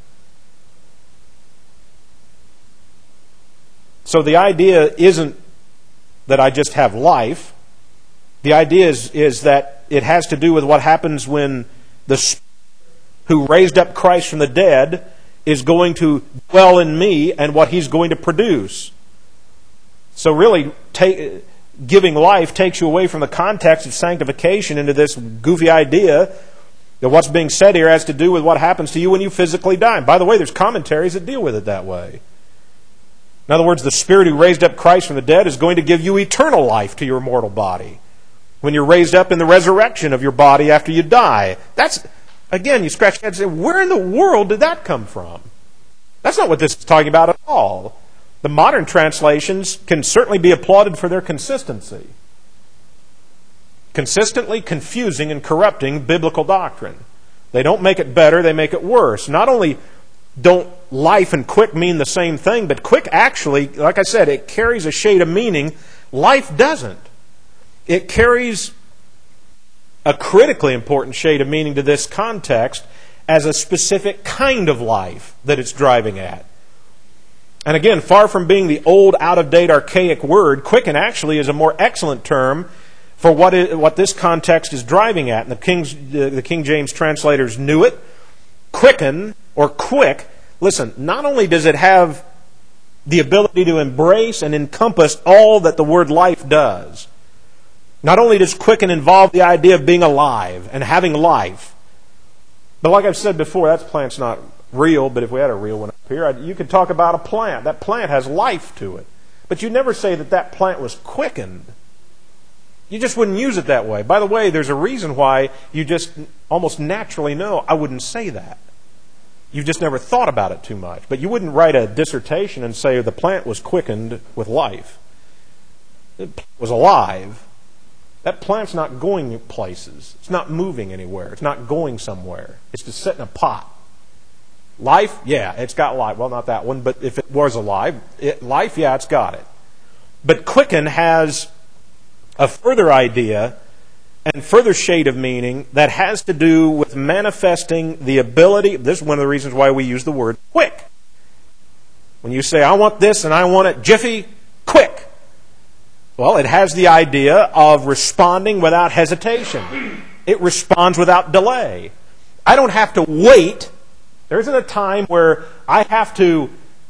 So the idea isn't that I just have life. The idea is, is that it has to do with what happens when the Spirit who raised up Christ from the dead is going to dwell in me and what He's going to produce. So really, take, giving life takes you away from the context of sanctification into this goofy idea That what's being said here has to do with what happens to you when you physically die. And by the way, there's commentaries that deal with it that way. In other words, the Spirit who raised up Christ from the dead is going to give you eternal life to your mortal body when you're raised up in the resurrection of your body after you die. That's, again, you scratch your head and say, where in the world did that come from? That's not what this is talking about at all. The modern translations can certainly be applauded for their consistency. Consistently confusing and corrupting biblical doctrine. They don't make it better, they make it worse. Not only don't life and quick mean the same thing, but quick actually, like I said, it carries a shade of meaning. Life doesn't. It carries a critically important shade of meaning to this context as a specific kind of life that it's driving at. And again, far from being the old, out-of-date, archaic word, quicken actually is a more excellent term for what it, what this context is driving at. And the, King's, the, the King James translators knew it. Quicken, or quick, listen, not only does it have the ability to embrace and encompass all that the word life does, not only does quicken involve the idea of being alive and having life, but like I've said before, that plant's not real, but if we had a real one up here, you could talk about a plant. That plant has life to it. But you never say that that plant was quickened. You just wouldn't use it that way. By the way, there's a reason why you just almost naturally know I wouldn't say that. You've just never thought about it too much. But you wouldn't write a dissertation and say the plant was quickened with life. It was alive. That plant's not going places. It's not moving anywhere. It's not going somewhere. It's just sitting in a pot. Life, yeah, it's got life. Well, not that one, but if it was alive, it, life, yeah, it's got it. But quicken has a further idea and further shade of meaning that has to do with manifesting the ability. This is one of the reasons why we use the word quick. When you say, I want this and I want it jiffy, quick. Well, it has the idea of responding without hesitation. It responds without delay. I don't have to wait. There isn't a time where I have to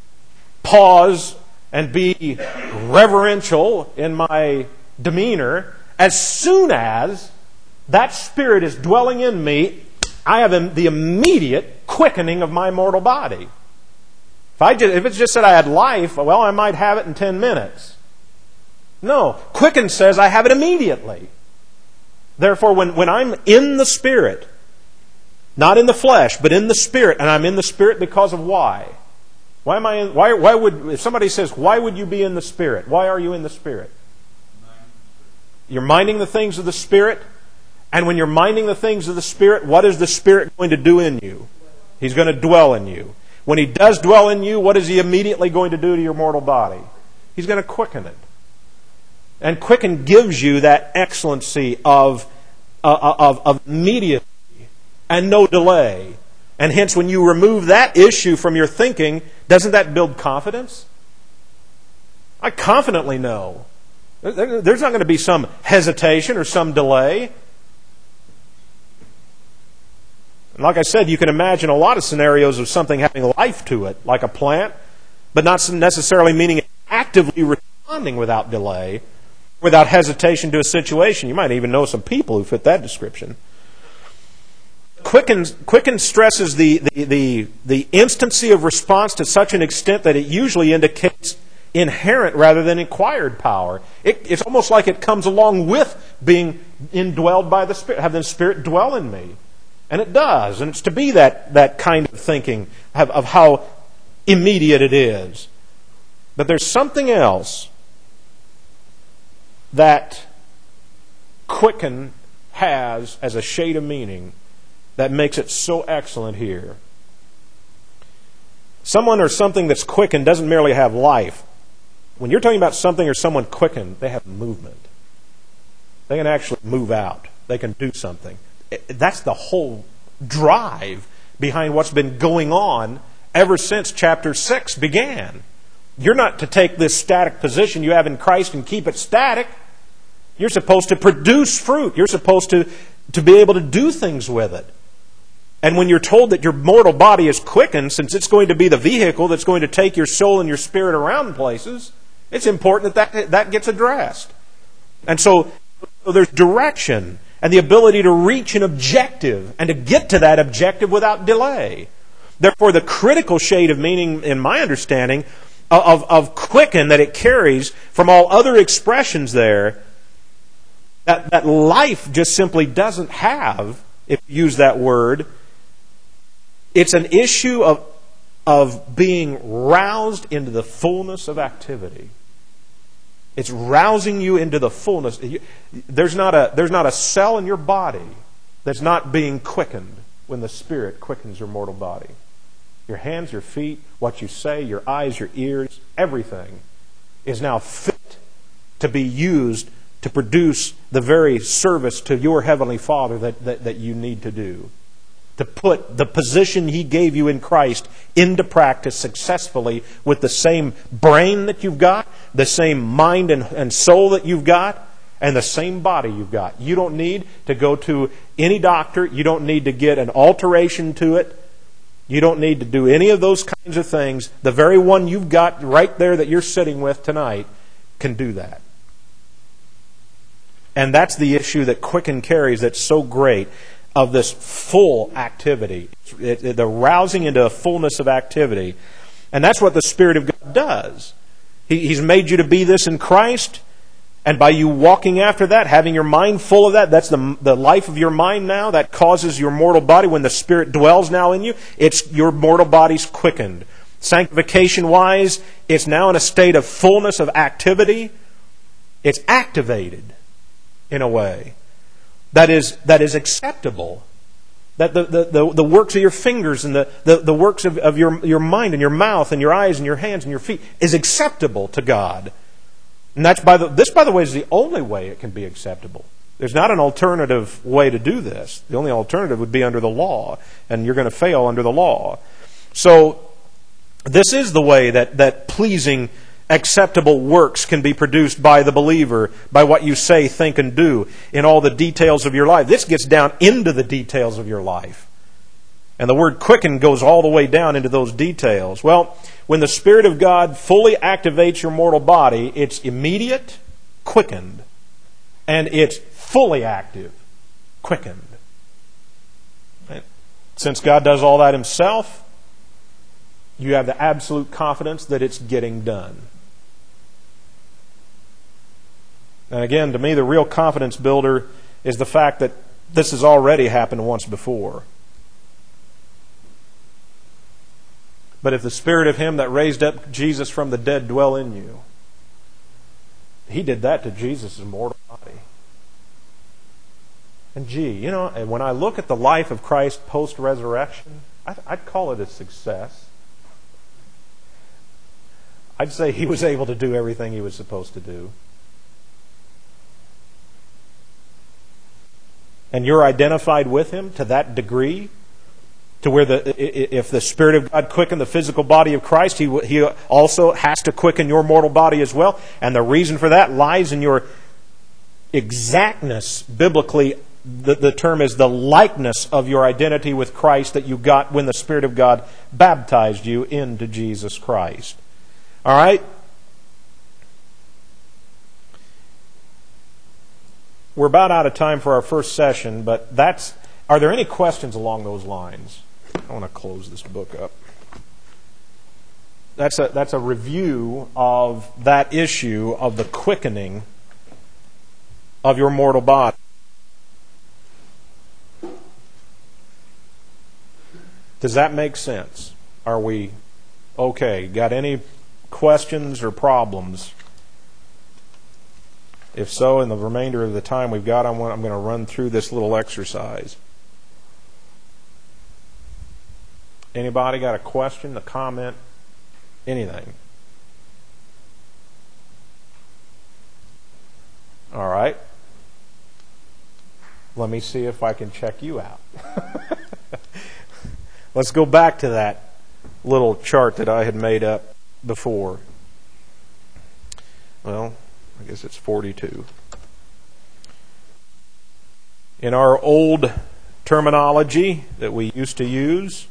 pause and be reverential in my demeanor. As soon as that Spirit is dwelling in me, I have the immediate quickening of my mortal body. If I just, if it's just said I had life, well, I might have it in ten minutes. No, quicken says I have it immediately. Therefore, when, when I'm in the Spirit, not in the flesh, but in the Spirit, and I'm in the Spirit because of why? Why am I in, why, why would, if somebody says, why would you be in the Spirit? Why are you in the Spirit? You're minding the things of the Spirit, and when you're minding the things of the Spirit, what is the Spirit going to do in you? He's going to dwell in you. When He does dwell in you, what is He immediately going to do to your mortal body? He's going to quicken it. And quicken gives you that excellency of, uh, of, of immediacy and no delay. And hence, when you remove that issue from your thinking, doesn't that build confidence? I confidently know. There's not going to be some hesitation or some delay. And like I said, you can imagine a lot of scenarios of something having life to it, like a plant, but not necessarily meaning actively responding without delay, without hesitation to a situation. You might even know some people who fit that description. Quicken, quicken stresses the, the, the, the instancy of response to such an extent that it usually indicates inherent rather than acquired power. It, it's almost like it comes along with being indwelled by the Spirit, have the Spirit dwell in me. And it does. And it's to be that, that kind of thinking of, of how immediate it is. But there's something else that quicken has as a shade of meaning that makes it so excellent here. Someone or something that's quickened doesn't merely have life. When you're talking about something or someone quickened, they have movement. They can actually move out. They can do something. That's the whole drive behind what's been going on ever since chapter six began. You're not to take this static position you have in Christ and keep it static. You're supposed to produce fruit. You're supposed to, to be able to do things with it. And when you're told that your mortal body is quickened, since it's going to be the vehicle that's going to take your soul and your spirit around places, it's important that that, that gets addressed. And so, so there's direction and the ability to reach an objective and to get to that objective without delay. Therefore, the critical shade of meaning, in my understanding, of, of quicken that it carries from all other expressions there, that, that life just simply doesn't have, if you use that word. It's an issue of, of being roused into the fullness of activity. It's rousing you into the fullness. There's not a, there's not a cell in your body that's not being quickened when the Spirit quickens your mortal body. Your hands, your feet, what you say, your eyes, your ears, everything is now fit to be used to produce the very service to your Heavenly Father that, that, that you need to do. To put the position He gave you in Christ into practice successfully with the same brain that you've got, the same mind and, and soul that you've got, and the same body you've got. You don't need to go to any doctor. You don't need to get an alteration to it. You don't need to do any of those kinds of things. The very one you've got right there that you're sitting with tonight can do that. And that's the issue that Quicken carries that's so great, of this full activity. It, it, the rousing into a fullness of activity. And that's what the Spirit of God does. He, he's made you to be this in Christ. And by you walking after that, having your mind full of that, that's the, the life of your mind now. That causes your mortal body, when the Spirit dwells now in you, it's your mortal body's quickened. Sanctification-wise, it's now in a state of fullness of activity. It's activated in a way that is that is acceptable. That the, the, the, the works of your fingers and the, the, the works of, of your, your mind and your mouth and your eyes and your hands and your feet is acceptable to God. And that's by the, this, by the way, is the only way it can be acceptable. There's not an alternative way to do this. The only alternative would be under the law, and you're going to fail under the law. So this is the way that, that pleasing, acceptable works can be produced by the believer, by what you say, think, and do in all the details of your life. This gets down into the details of your life. And the word quicken goes all the way down into those details. Well, when the Spirit of God fully activates your mortal body, it's immediate, quickened, and it's fully active, quickened. Since God does all that Himself, you have the absolute confidence that it's getting done. And again, to me, the real confidence builder is the fact that this has already happened once before. But if the Spirit of Him that raised up Jesus from the dead dwell in you, He did that to Jesus' mortal body. And gee, you know, and when I look at the life of Christ post-resurrection, I'd call it a success. I'd say He was able to do everything He was supposed to do. And you're identified with Him to that degree, to where the if the Spirit of God quickened the physical body of Christ, He He also has to quicken your mortal body as well. And the reason for that lies in your exactness. Biblically, the, the term is the likeness of your identity with Christ that you got when the Spirit of God baptized you into Jesus Christ. All right? We're about out of time for our first session, but that's... Are there any questions along those lines? I want to close this book up. That's a, that's a review of that issue of the quickening of your mortal body. Does that make sense? Are we okay? Got any questions or problems? If so, in the remainder of the time we've got, I'm going to run through this little exercise. Anybody got a question, a comment, anything? All right. Let me see if I can check you out. Let's go back to that little chart that I had made up before. Well, I guess it's forty-two. In our old terminology that we used to use,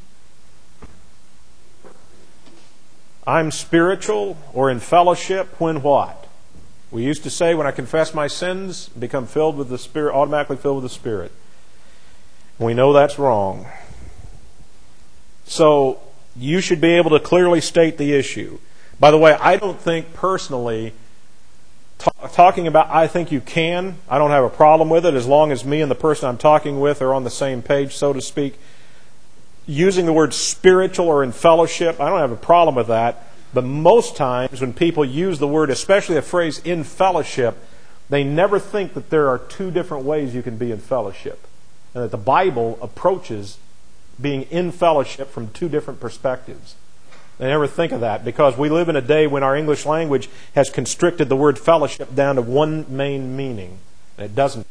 I'm spiritual or in fellowship when what? We used to say, when I confess my sins, become filled with the Spirit, automatically filled with the Spirit. We know that's wrong. So, you should be able to clearly state the issue. By the way, I don't think personally, t- talking about, I think you can. I don't have a problem with it as long as me and the person I'm talking with are on the same page, so to speak. Using the word spiritual or in fellowship, I don't have a problem with that. But most times when people use the word, especially the phrase in fellowship, they never think that there are two different ways you can be in fellowship. And that the Bible approaches being in fellowship from two different perspectives. They never think of that because we live in a day when our English language has constricted the word fellowship down to one main meaning. And it doesn't.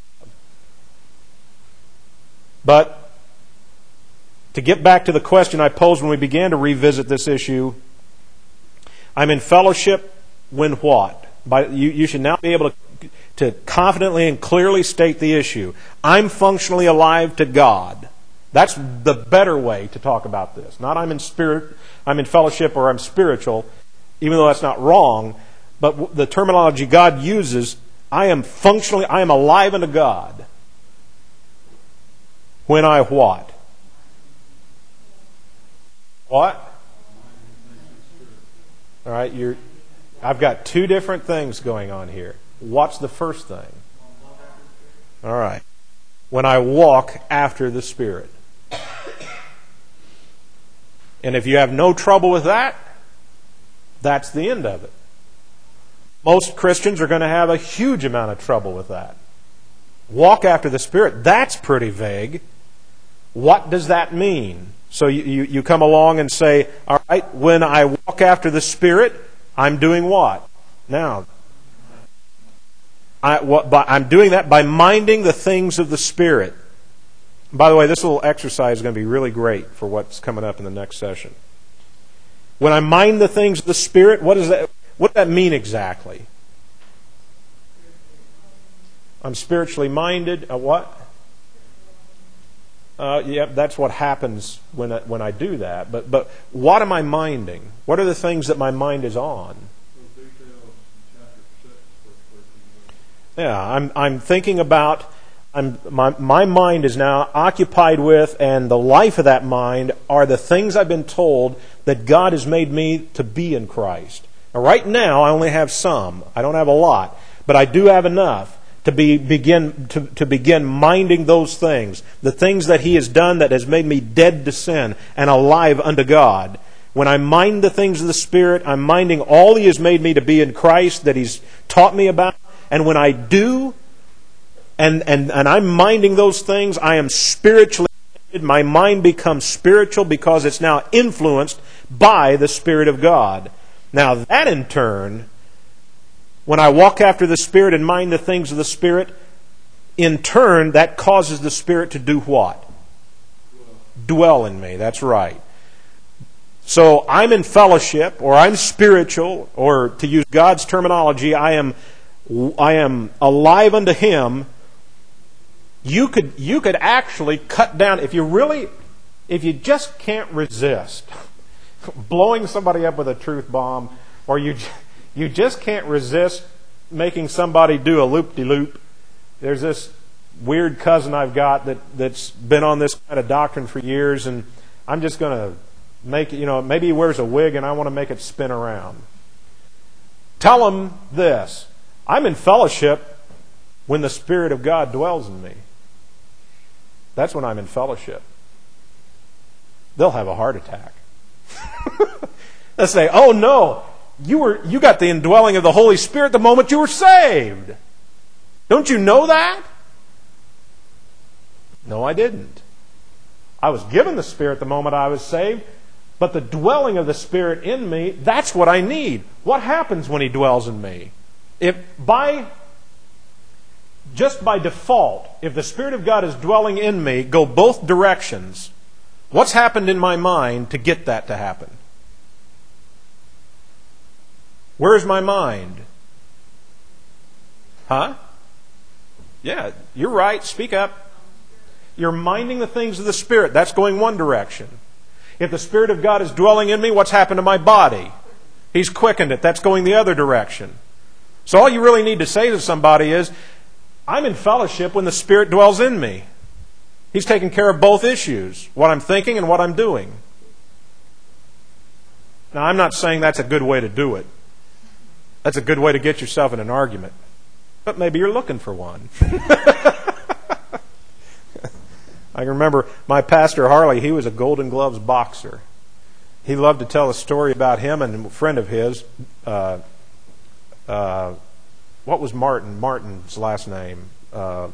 But to get back to the question I posed when we began to revisit this issue, I'm in fellowship when what? By, you, you should now be able to, to confidently and clearly state the issue. I'm functionally alive to God. That's the better way to talk about this. Not I'm in spirit, I'm in fellowship or I'm spiritual, even though that's not wrong. But the terminology God uses, I am functionally, I am alive unto God. When I what? What? All right, you're, I've got two different things going on here. What's the first thing? All right. When I walk after the Spirit. And if you have no trouble with that, that's the end of it. Most Christians are going to have a huge amount of trouble with that. Walk after the Spirit, that's pretty vague. What does that mean? So you, you, you come along and say, all right, when I walk after the Spirit, I'm doing what? Now, I, what, by, I'm doing that by minding the things of the Spirit. By the way, this little exercise is going to be really great for what's coming up in the next session. When I mind the things of the Spirit, what does that, what does that mean exactly? I'm spiritually minded. Uh, what? Uh, yeah, that's what happens when I, when I do that. But but what am I minding? What are the things that my mind is on? Yeah, I'm I'm thinking about. I'm my my mind is now occupied with, and the life of that mind are the things I've been told that God has made me to be in Christ. Now, right now, I only have some. I don't have a lot, but I do have enough to be begin to, to begin minding those things, the things that He has done that has made me dead to sin and alive unto God. When I mind the things of the Spirit, I'm minding all He has made me to be in Christ, that He's taught me about. And when I do, and and, and I'm minding those things, I am spiritually minded. My mind becomes spiritual because it's now influenced by the Spirit of God. Now that in turn, when I walk after the Spirit and mind the things of the Spirit, in turn, that causes the Spirit to do what? Dwell in me. That's right. So I'm in fellowship, or I'm spiritual, or to use God's terminology, I am I am alive unto Him. You could you could actually cut down, if you really, if you just can't resist blowing somebody up with a truth bomb, or you you just can't resist making somebody do a loop-de-loop. There's this weird cousin I've got that, that's been on this kind of doctrine for years, and I'm just going to make it, you know, maybe he wears a wig and I want to make it spin around. Tell him this: I'm in fellowship when the Spirit of God dwells in me. That's when I'm in fellowship. They'll have a heart attack. They'll say, oh no, you were you got the indwelling of the Holy Spirit the moment you were saved. Don't you know that? No, I didn't. I was given the Spirit the moment I was saved, but the dwelling of the Spirit in me, that's what I need. What happens when He dwells in me? If by just by default, if the Spirit of God is dwelling in me, go both directions, what's happened in my mind to get that to happen? Where's my mind? Huh? Yeah, you're right. Speak up. You're minding the things of the Spirit. That's going one direction. If the Spirit of God is dwelling in me, what's happened to my body? He's quickened it. That's going the other direction. So all you really need to say to somebody is, I'm in fellowship when the Spirit dwells in me. He's taking care of both issues, what I'm thinking and what I'm doing. Now, I'm not saying that's a good way to do it. That's a good way to get yourself in an argument. But maybe you're looking for one. I can remember my pastor, Harley, he was a Golden Gloves boxer. He loved to tell a story about him and a friend of his. Uh, uh, what was Martin? Martin's last name? Uh,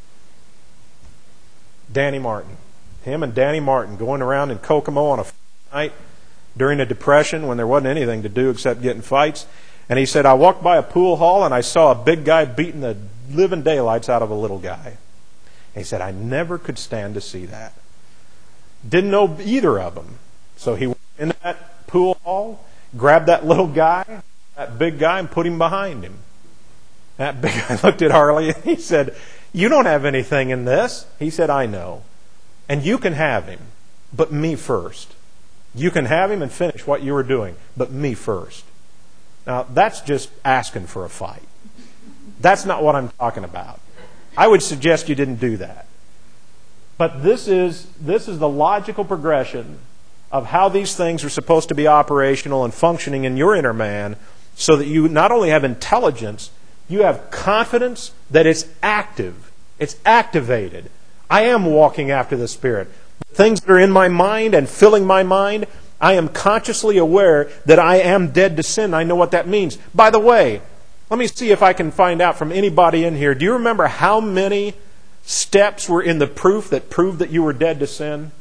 Danny Martin. Him and Danny Martin going around in Kokomo on a night during the Depression when there wasn't anything to do except get in fights. And he said, I walked by a pool hall and I saw a big guy beating the living daylights out of a little guy. And he said, I never could stand to see that. Didn't know either of them. So he went into that pool hall, grabbed that little guy, that big guy, and put him behind him. That big guy looked at Harley and he said, you don't have anything in this. He said, I know. And you can have him, but me first. You can have him and finish what you were doing, but me first. Now, that's just asking for a fight. That's not what I'm talking about. I would suggest you didn't do that. But this is this is the logical progression of how these things are supposed to be operational and functioning in your inner man, so that you not only have intelligence, you have confidence that it's active. It's activated. I am walking after the Spirit. The things that are in my mind and filling my mind, I am consciously aware that I am dead to sin. I know what that means. By the way, let me see if I can find out from anybody in here. Do you remember how many steps were in the proof that proved that you were dead to sin?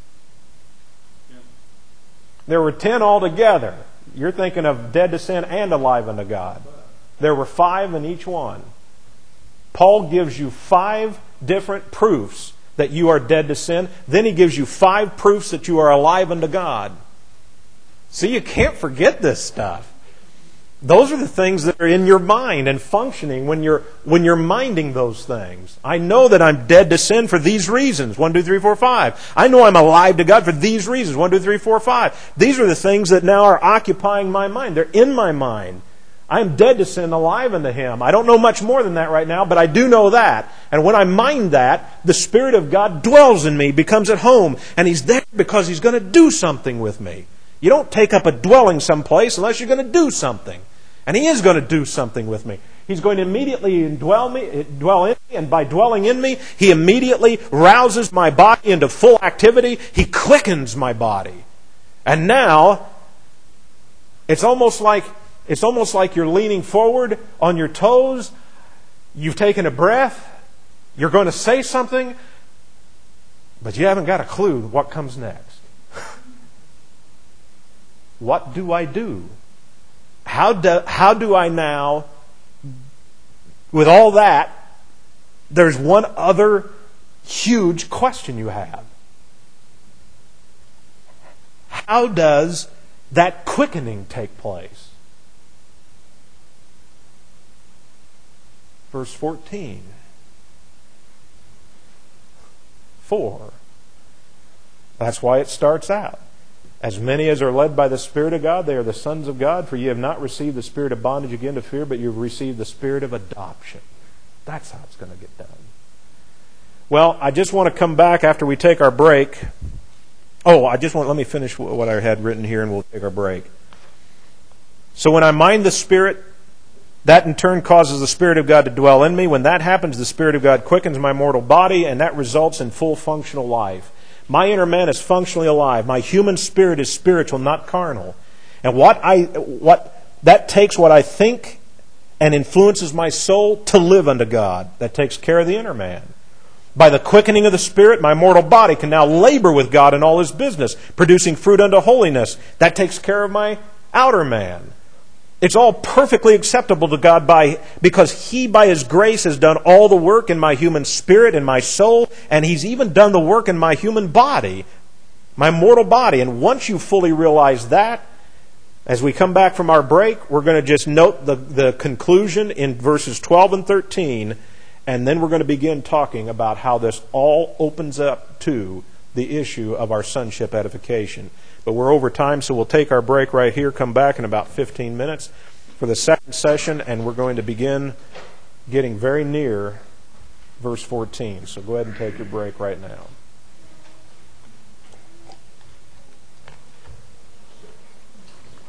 Yeah. There were ten altogether. You're thinking of dead to sin and alive unto God. There were five in each one. Paul gives you five different proofs that you are dead to sin. Then he gives you five proofs that you are alive unto God. See, you can't forget this stuff. Those are the things that are in your mind and functioning when you're when you're minding those things. I know that I'm dead to sin for these reasons. One, two, three, four, five. I know I'm alive to God for these reasons. One, two, three, four, five. These are the things that now are occupying my mind. They're in my mind. I'm dead to sin, alive unto Him. I don't know much more than that right now, but I do know that. And when I mind that, the Spirit of God dwells in me, becomes at home, and He's there because He's going to do something with me. You don't take up a dwelling someplace unless you're going to do something. And He is going to do something with me. He's going to immediately dwell me, dwell in me, and by dwelling in me, He immediately rouses my body into full activity. He quickens my body. And now, it's almost like it's almost like you're leaning forward on your toes. You've taken a breath. You're going to say something, but you haven't got a clue what comes next. What do I do? How do, how do I now, with all that, there's one other huge question you have. How does that quickening take place? Verse fourteen. For. That's why it starts out. As many as are led by the Spirit of God, they are the sons of God. For ye have not received the spirit of bondage again to fear, but you have received the spirit of adoption. That's how it's going to get done. Well, I just want to come back after we take our break. Oh, I just want, let me finish what I had written here and we'll take our break. So when I mind the Spirit, that in turn causes the Spirit of God to dwell in me. When that happens, the Spirit of God quickens my mortal body, and that results in full functional life. My inner man is functionally alive. My human spirit is spiritual, not carnal. And what I what that takes what I think and influences my soul to live unto God. That takes care of the inner man. By the quickening of the Spirit, my mortal body can now labor with God in all His business, producing fruit unto holiness. That takes care of my outer man. It's all perfectly acceptable to God by because He, by His grace, has done all the work in my human spirit and my soul, and He's even done the work in my human body, my mortal body. And once you fully realize that, as we come back from our break, we're going to just note the, the conclusion in verses twelve and thirteen, and then we're going to begin talking about how this all opens up to the issue of our sonship edification. But we're over time, so we'll take our break right here, come back in about fifteen minutes. for the second session, and we're going to begin getting very near verse fourteen. So go ahead and take your break right now.